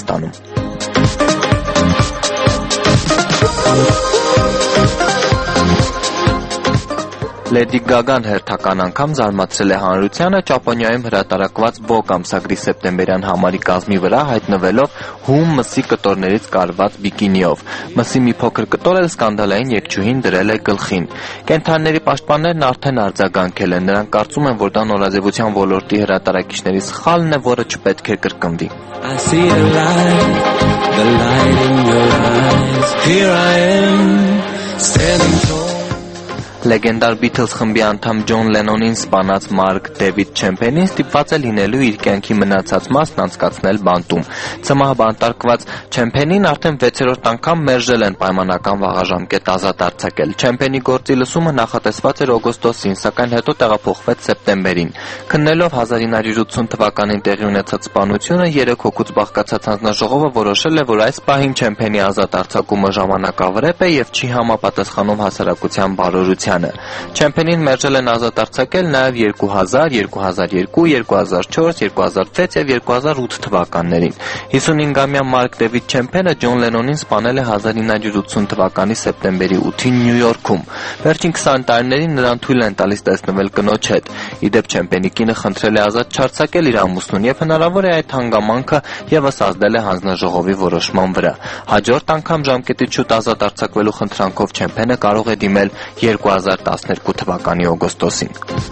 Լեդի Գագան հերթական անգամ զարմացրել է հանրությանը Ճապոնիայում հրատարակված Vogue ամսագրի սեպտեմբերյան համարի կազմի վրա հայտնվելով հում մսի կտորներից կարված բիկինիով։ Մսի մի փոքր կտոր էլ սկանդալային երգչուհին դրել է գլխին։ Կենդանիների պաշտպաններն արդեն արձագանքել են։ Նրանք կարծում են, որ դա նորաձևության ոլորտի հրատարակիչների սխալն է, որը չպետք է կրկնվի։ I see the light in your eyes. Here I am, standing tall. Լեգենդար Beatles խմբի անդամ Ջոն Լենոնին սպանած Մարկ Դեվիդ Չեմփենին ստիպված է լինելու իր կյանքի մնացած մասն անցկացնել բանտում։ Ցմահ բանտարկված Չեմփենին արդեն 6-րդ անգամ մերժել են պայմանական վաղաժամկետ ազատ արձակել։ Չեմփենի գործի լսումը նախատեսված էր օգոստոսին, սակայն հետո տեղափոխվեց սեպտեմբերին։ Քննելով 1980 թվականին տեղի ունեցած սպանությունը 3 հոգուց բաղկացած հանձնաժողովը որոշել է, որ այս պահին Չեմփենի ազատ արձակումը ժամանակավրեպ է եւ չի համապատասխանում հասարակության բարօրությանը։ Չեմփենին մերժել են ազատ արձակել նաև 2000, 2002, 2004, 2006 եւ 2008 թվականներին։ 55-ամյա Մարկ Դեվիդ Չեմփենը Ջոն Լենոնին սպանել է 1980 թվականի սեպտեմբերի 8-ին Նյու Յորքում։ Վերջին 20 տարիներին նրան թույլ են տալիս տեսնվել կնոջ հետ։ Իդեպ Չեմփենի կինը խնդրել է ազատ չարձակել իր ամուսնուն եւ հնարավոր է այդ հանգամանքը եւս ազդել է հանձնաժողովի որոշման վրա։ Հաջորդ անգամ ժամկետից շուտ ազատ արձակվելու խնդրանքով Չեմփենը կարող է դիմել 2012 թվականի օգոստոսին։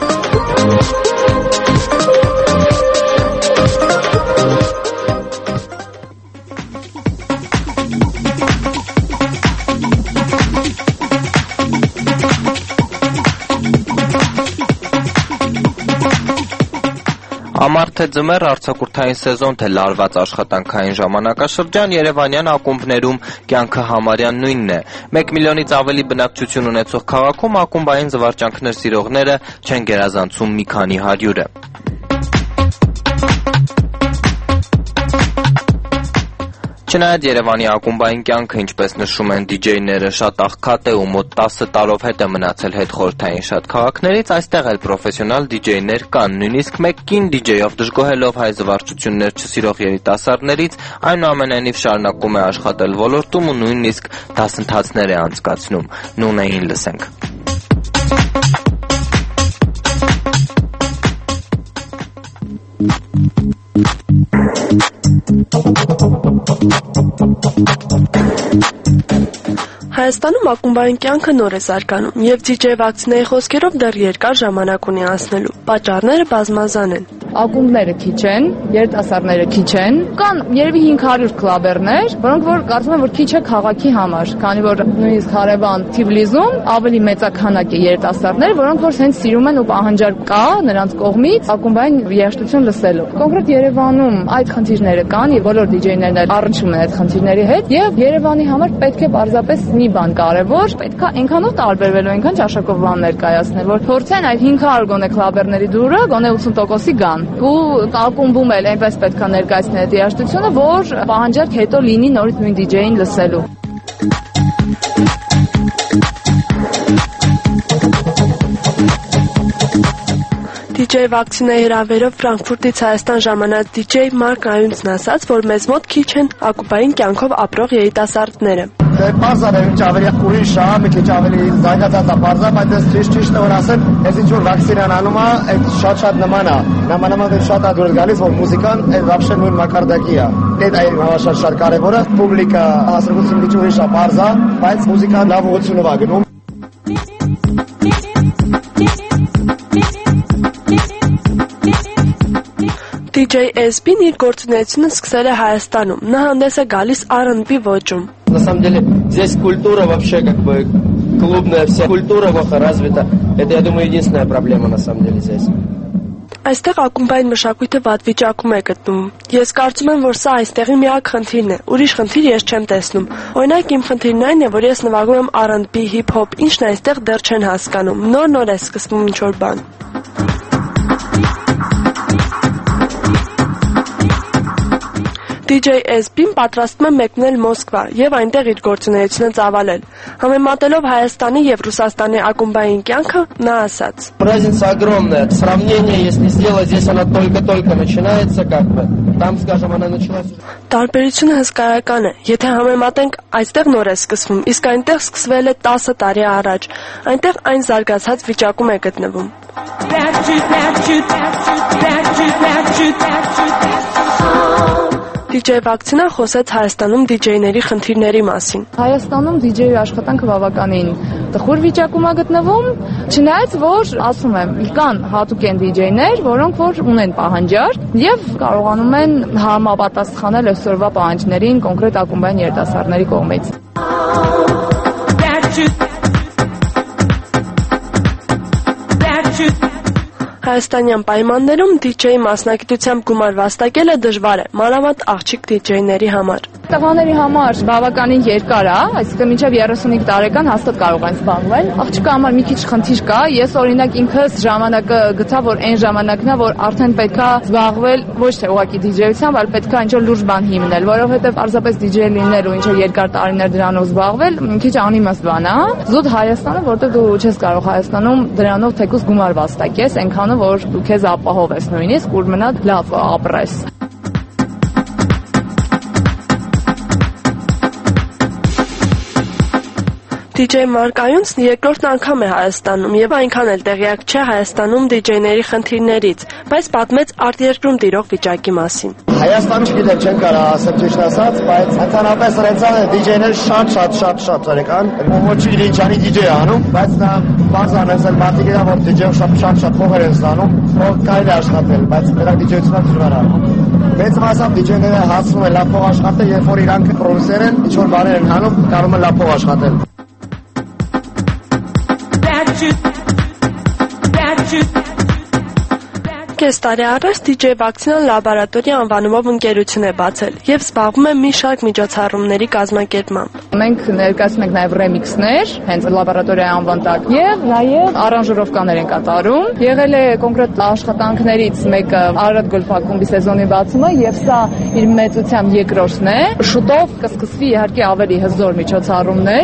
Ամառ թե ձմեռ, արձակուրդային սեզոն թե լարված աշխատանքային ժամանակաշրջան Երևանյան ակումբներում կյանքը համարյա նույնն է։ 1 միլիոնից ավելի բնակչություն ունեցող քաղաքում ակումբային զվարճանքներ սիրողները չեն գերազանցում մի քանի հարյուրը։ Չնայած Երևանի ակումբային կյանքը, ինչպես նշում են դիջեյները, շատ աղքատ է ու մոտ 10 տարով հետ է մնացել հետխորհրդային շատ քաղաքներից, այստեղ էլ պրոֆեսիոնալ դիջեյներ կան, նույնիսկ մեկ կին դիջեյով դժգոհելով հայ զվարճություններ չսիրող երիտասարդներից, այնուամենայնիվ շարունակում է աշխատել ոլորտում ու նույնիսկ դասընթացներ է անցկացնում։ Նունեին լսենք։ Հայաստանում ակումբային կյանքը նոր է զարգանում եւ DJ Վակցինայի խոսքերով դեռ երկար ժամանակ ունի անցնելու։ Պատճառները բազմազան են։ ակումբները քիչ են, երիտասարդները քիչ են։ Կան երևի 500 կլաբերներ, որոնք որ կարծում եմ որ քիչ է քաղաքի համար, քանի որ նույնիսկ Հարևան Թիֆլիսում ավելի մեծաքանակ է երիտասարդներ, որոնք որ հենց սիրում են ու պահանջարկ կա նրանց կողմից ակումբային երաժշտություն լսելու։ Կոնկրետ Երևանում այդ խնդիրները կան եւ բոլոր դիջեյներն էլ առնչվում են այդ խնդիրների հետ եւ Երևանի համար պետք է պարզապես մի բան կարեւոր, պետքա այնքանով տարբերվելու, այնքան ճաշակով բան ներկայացնել, որ փորձեն այդ 500 գոնե կլաբերների դուրը գոնե 80%-ի գան։ Ու ակումբում էլ այնպես պետքա ներկայացնել այդ երաժշտությունը, որ պահանջարկ հետո լինի նորից նույն դիջեյին լսելու։ DJ վակցինայի հրավերով Ֆրանկֆուրտից Հայաստան ժամանած DJ Մարկ Այունցն ասաց, որ մեզ մոտ քիչ են ակումբային կյանքով ապրող երիտասարդները։ Դե բարձր է, ինչ ավելի ուրիշ է, մի քիչ ավելի զարգացած է բարձր, բայց ես ճիշտ է որ ասեմ, ես ինչ որ վակցինան անում է, այդ շատ նման է։ Նմանամադ շատ է դուրս գալիս, որ մուզիկան այդ вообще նույն մակարդակի է։ Դա է շատ կարևոր է, պուբլիկա հասարակություն մի քիչ ուրիշ է բարձր, բայց մուզիկան լավ ուղղությունով է գնում։ DJ SB-ն իր գործունեությունը սկսել է Հայաստանում։ Նա հանդես է գալիս R&B ոճում։ На самом деле, здесь культура вообще как бы клубная вся культура плохо развита. Это, я думаю, единственная проблема на самом деле здесь. Այստեղ ակումբային մշակույթը վատ վիճակում է գտնվում։ Ես կարծում եմ, որ սա այստեղի միակ խնդիրն է։ Ուրիշ խնդիր ես չեմ տեսնում։ Օրինակ իմ խնդիրն այն է, որ ես նվագում եմ R&B, hip-hop, ինչն այստեղ դեռ չեն հասկանում։ Նոր է սկսվում ինչ-որ բան։ DJ SB-ն պատրաստվում է մեկնել Մոսկվա եւ այնտեղ իր գործունեությունը ծավալել։ Համեմատելով Հայաստանի եւ Ռուսաստանի ակումբային կյանքը, նա ասաց. Разница огромная. Сравнение, если сделать, здесь она только-только начинается, как бы. Там, скажем, она началась. Տարբերությունը հսկայական է։ Եթե համեմատենք, այստեղ նոր է սկսվում, իսկ այնտեղ սկսվել է 10 տարի առաջ։ Այնտեղ այն զարգացած վիճակում է գտնվում։ DJ վակցինան խոսեց Հայաստանում DJ-ների խնդիրների մասին։ Հայաստանում DJ-ի աշխատանքը բավականին տխուր վիճակում է գտնվում, չնայած որ ասում եմ, կան հատուկեն DJ-ներ, որոնք որ ունեն պահանջարկ եւ կարողանում են համապատասխանել այսօրվա պահանջներին կոնկրետ ակումբային երիտասարդների կողմից։ Հայաստանյան պայմաններում DJ-ի մասնագիտությամբ գումար վաստակելը դժվար է, մանավանդ աղջիկ DJ-ների համար։ Տղաների համար բավականին երկար է, այսինքն մինչև 35 տարեկան հաստատ կարող են զբաղվել։ Աղջկա համար մի քիչ խնդիր կա, ես օրինակ ինքս ժամանակը գտա, որ այն ժամանակն է, որ արդեն պետքա զբաղվել ոչ թե ուղղակի DJ-ությամբ, այլ պետքա ինչ-որ լուրջ բան հիմնել, որովհետև պարզապես DJ լինել ու ինչ-որ երկար տարիներ դրանով զբաղվել, մի քիչ անիմաստ բան է։ Զուտ Հայաստանը, որտեղ դու չես կարող Հայաստանում դրանով թեկուզ գումար վաստակես, այնքանով որ դու քեզ ապահովես նույնիսկ, որ մնա լավ ապրես։ DJ Մարկ Այունցն երկրորդ անգամ է Հայաստանում եւ այնքան էլ տեղյակ չէ Հայաստանում DJ-ների խնդիրներից, բայց պատմեց արտերկրում տիրող վիճակի մասին։ Հայաստանում չգիտեմ չեն կարող ասել ճիշտ ասած, բայց ընդհանրապես ռենցանը DJ-ներ շատ ցերեկան, ոչինչ ինչանի DJ-ը անում, բայց դա բարձր է, մարդիկ իրար որ DJ-ը շատ փոխեր են ստանում, որ կարելի է աշխատել, բայց դրանք DJ-ությունը դժվար է։ Մեծ մասամբ DJ-ները հասնում են լավ փող աշխատել, երբ որ իրանք պրոդյուսեր են, ինչ-որ բաներ են հանում, կարող են լավ փող աշխատել։ Կես տարի առաջ DJ վակցինան լաբորատորիա անվանումով ընկերություն է բացել եւ զբաղվում է մի շարք միջոցառումների կազմակերպմամբ։ Մենք ներկայացնում ենք նաեւ ռեմիքսներ, հենց լաբորատորիայի անվան տակ, եւ նաեւ արանժիրովկաներ են կատարում։ Եղել է կոնկրետ աշխատանքներից մեկը Արարատ գոլֆ ակումբի սեզոնի բացումը եւ սա իր մեծությամբ երկրորդն է։ Շուտով կսկսվի իհարկե ավելի հզոր միջոցառումներ։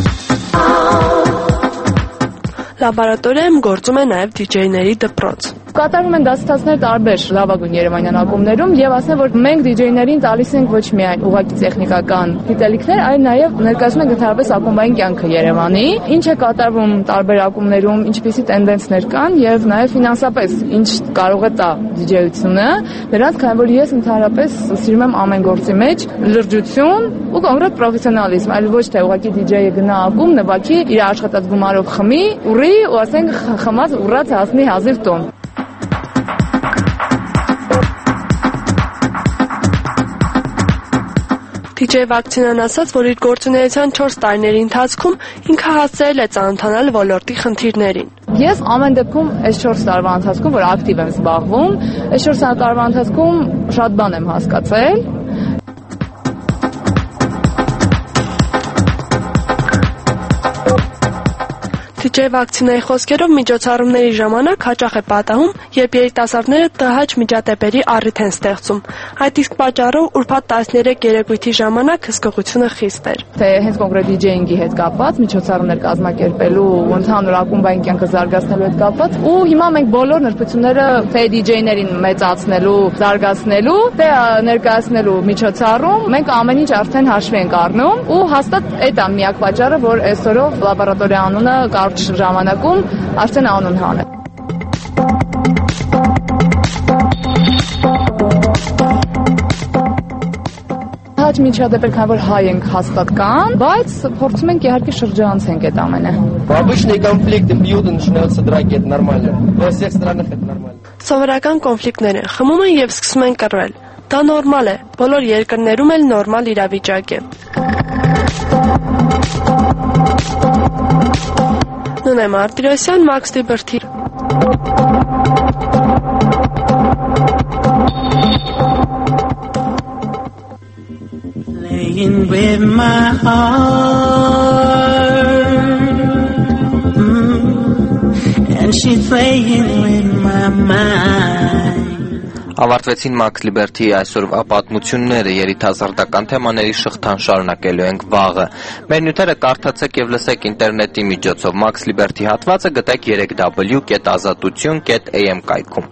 Լաբորատորիայում գործում է նաև DJ-ների դպրոց։ կատարվում են դասընթացներ տարբեր լավագույն երևանյան ակումբներում եւ ասեմ որ մենք դիջեյներին տալիս ենք ոչ միայն ուղղակի տեխնիկական գիտելիքներ, այլ նաեւ ներկայացնում ենք ընդհանրապես ակումբային կյանքը Երևանի, ինչ է կատարվում տարբեր ակումբներում, ինչպիսի տենդենսներ կան եւ նաեւ ֆինանսապես ինչ կարող է տա դիջեյությունը, դրանց քանի որ ես ընդհանրապես սիրում եմ ամեն գործի մեջ լրջություն ու կոնկրետ պրոֆեսիոնալիզմ, այլ ոչ թե ուղղակի դիջեյը գնա ակումբ, նվագի, իր աշխատած գումարով խմի, ուռի ու ասենք խմած ուռած հասնի հազիվ տոն։ DJ Վակցինան ասաց, որ իր գործունեության 4 տարիների ընթացքում ինքը հասցրել է ծանոթանալ ոլորտի խնդիրներին։ Ես ամեն դեպքում այս 4 տարվա ընթացքում, որ ակտիվ եմ զբաղվում, այս 4 տարվա ընթացքում շատ բան եմ հասկացել։ DJ Վակցինայի խոսքերով միջոցառումների ժամանակ հաճախ է պատահում, երբ երիտասարդները տհաճ միջադեպերի առիթ են ստեղծում։ Այդ իսկ պատճառով ուրբաթ 13 երեկույթի ժամանակ հսկողությունը խիստ էր։ Թե հենց կոնկրետ դիջեյինգի հետ կապված, միջոցառումներ կազմակերպելու ու ընդհանուր ակումբային կյանքը զարգացնելու հետ կապված, ու հիմա մենք բոլոր նրբությունները թե դիջեյներին մեծացնելու, զարգացնելու, թե ներկայացնելու միջոցառում, մենք ամեն ինչ արդեն հաշվի ենք առնում ու հաստատ այդ է միակ պատճառը, որ այսօրով լաբորատորիա անունը կարճ ժամանակում արդեն անուն է։ Հաճ միջադեպեր, քանի որ հայ ենք հաստատ կան, բայց փորձում ենք իհարկե շրջանցենք այդ ամենը։ Обычные конфликты бьют и начинаются драки, это нормально. Во всех странах это нормально. Սովորական կոնֆլիկտներ են, խմում են եւ սկսում են կռվել։ Դա նորմալ է, բոլոր երկրներում էլ նորմալ իրավիճակ է։ Նոնե Մարտիրոսյան, Մաքս Լիբերթի։ Playing with my heart, and she's playing with my mind. Ավարտվեցին Մաքս Լիբերթիի այսօրվա պատմությունները, երիտասարդական թեմաների շղթան շարունակելու ենք վաղը։ Մեր նյութերը կարդացեք եւ լսեք ինտերնետի միջոցով։ Մաքս Լիբերթի հատվածը գտեք 3w.azatutun.am կայքում։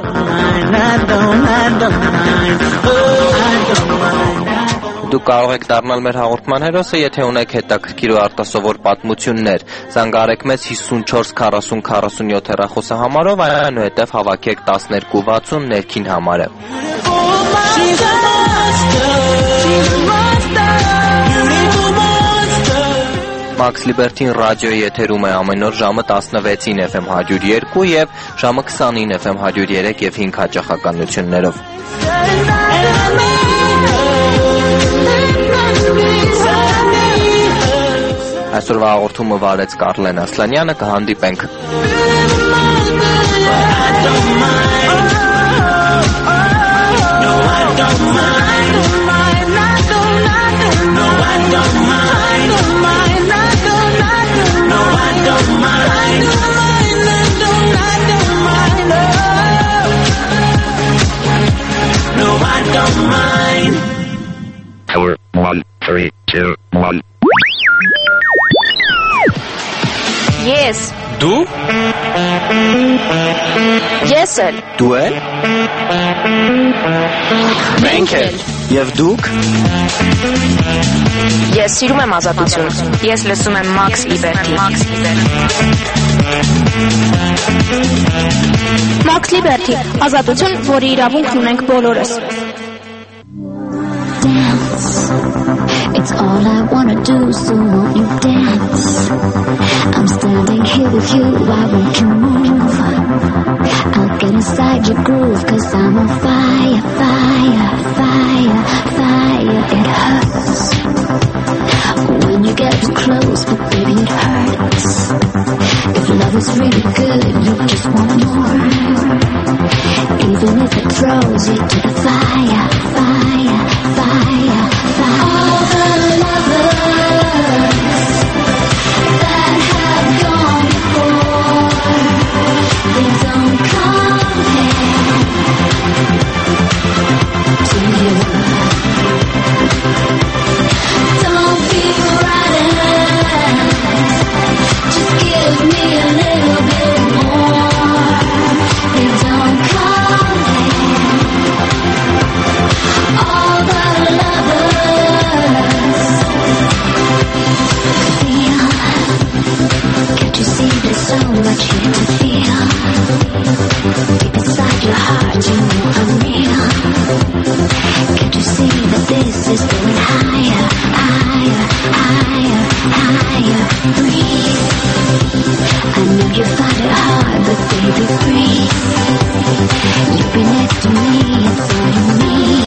Դուք կարող եք դառնալ մեր հաղորդման հերոսը, եթե ունեք հետաքրքիր ու արտասովոր պատմություններ։ Զանգահարեք մեզ 54 40 47 հեռախոսահամարով, այնուհետև հավաքեք 1260 ներքին համարը։ Մաքս Լիբերթին ռադիոյի եթերում է ամեն օր ժամը 16-ին FM 102 եւ ժամը 20-ին FM 103 եւ 5 հաճախականություններով։ Այսօրվա հաղորդումը վարեց Կարլեն Ասլանյանը, կհանդիպենք։ Four, 1, 3, 2, 1. Ես Դու Ես էլ Դու էլ Մենք էլ Եվ դուք Ես սիրում եմ ազատություն Ես լսում եմ Մաքս Լիբերթի Մաքս Լիբերթի ազատություն, որի իրավունքն ունենք բոլորս It's all I wanna do, so won't you dance? I'm standing here with you, why won't you move? I'll get inside your groove, cause I'm on fire, fire, fire, fire. It hurts when you get too close, but baby it hurts. If love is really good, you just want more. Even if it throws you to the fire, fire, fire, fire. All the lovers this is going higher, higher, higher, higher. Breathe. I know you find it hard, but baby, breathe. You've been next to me.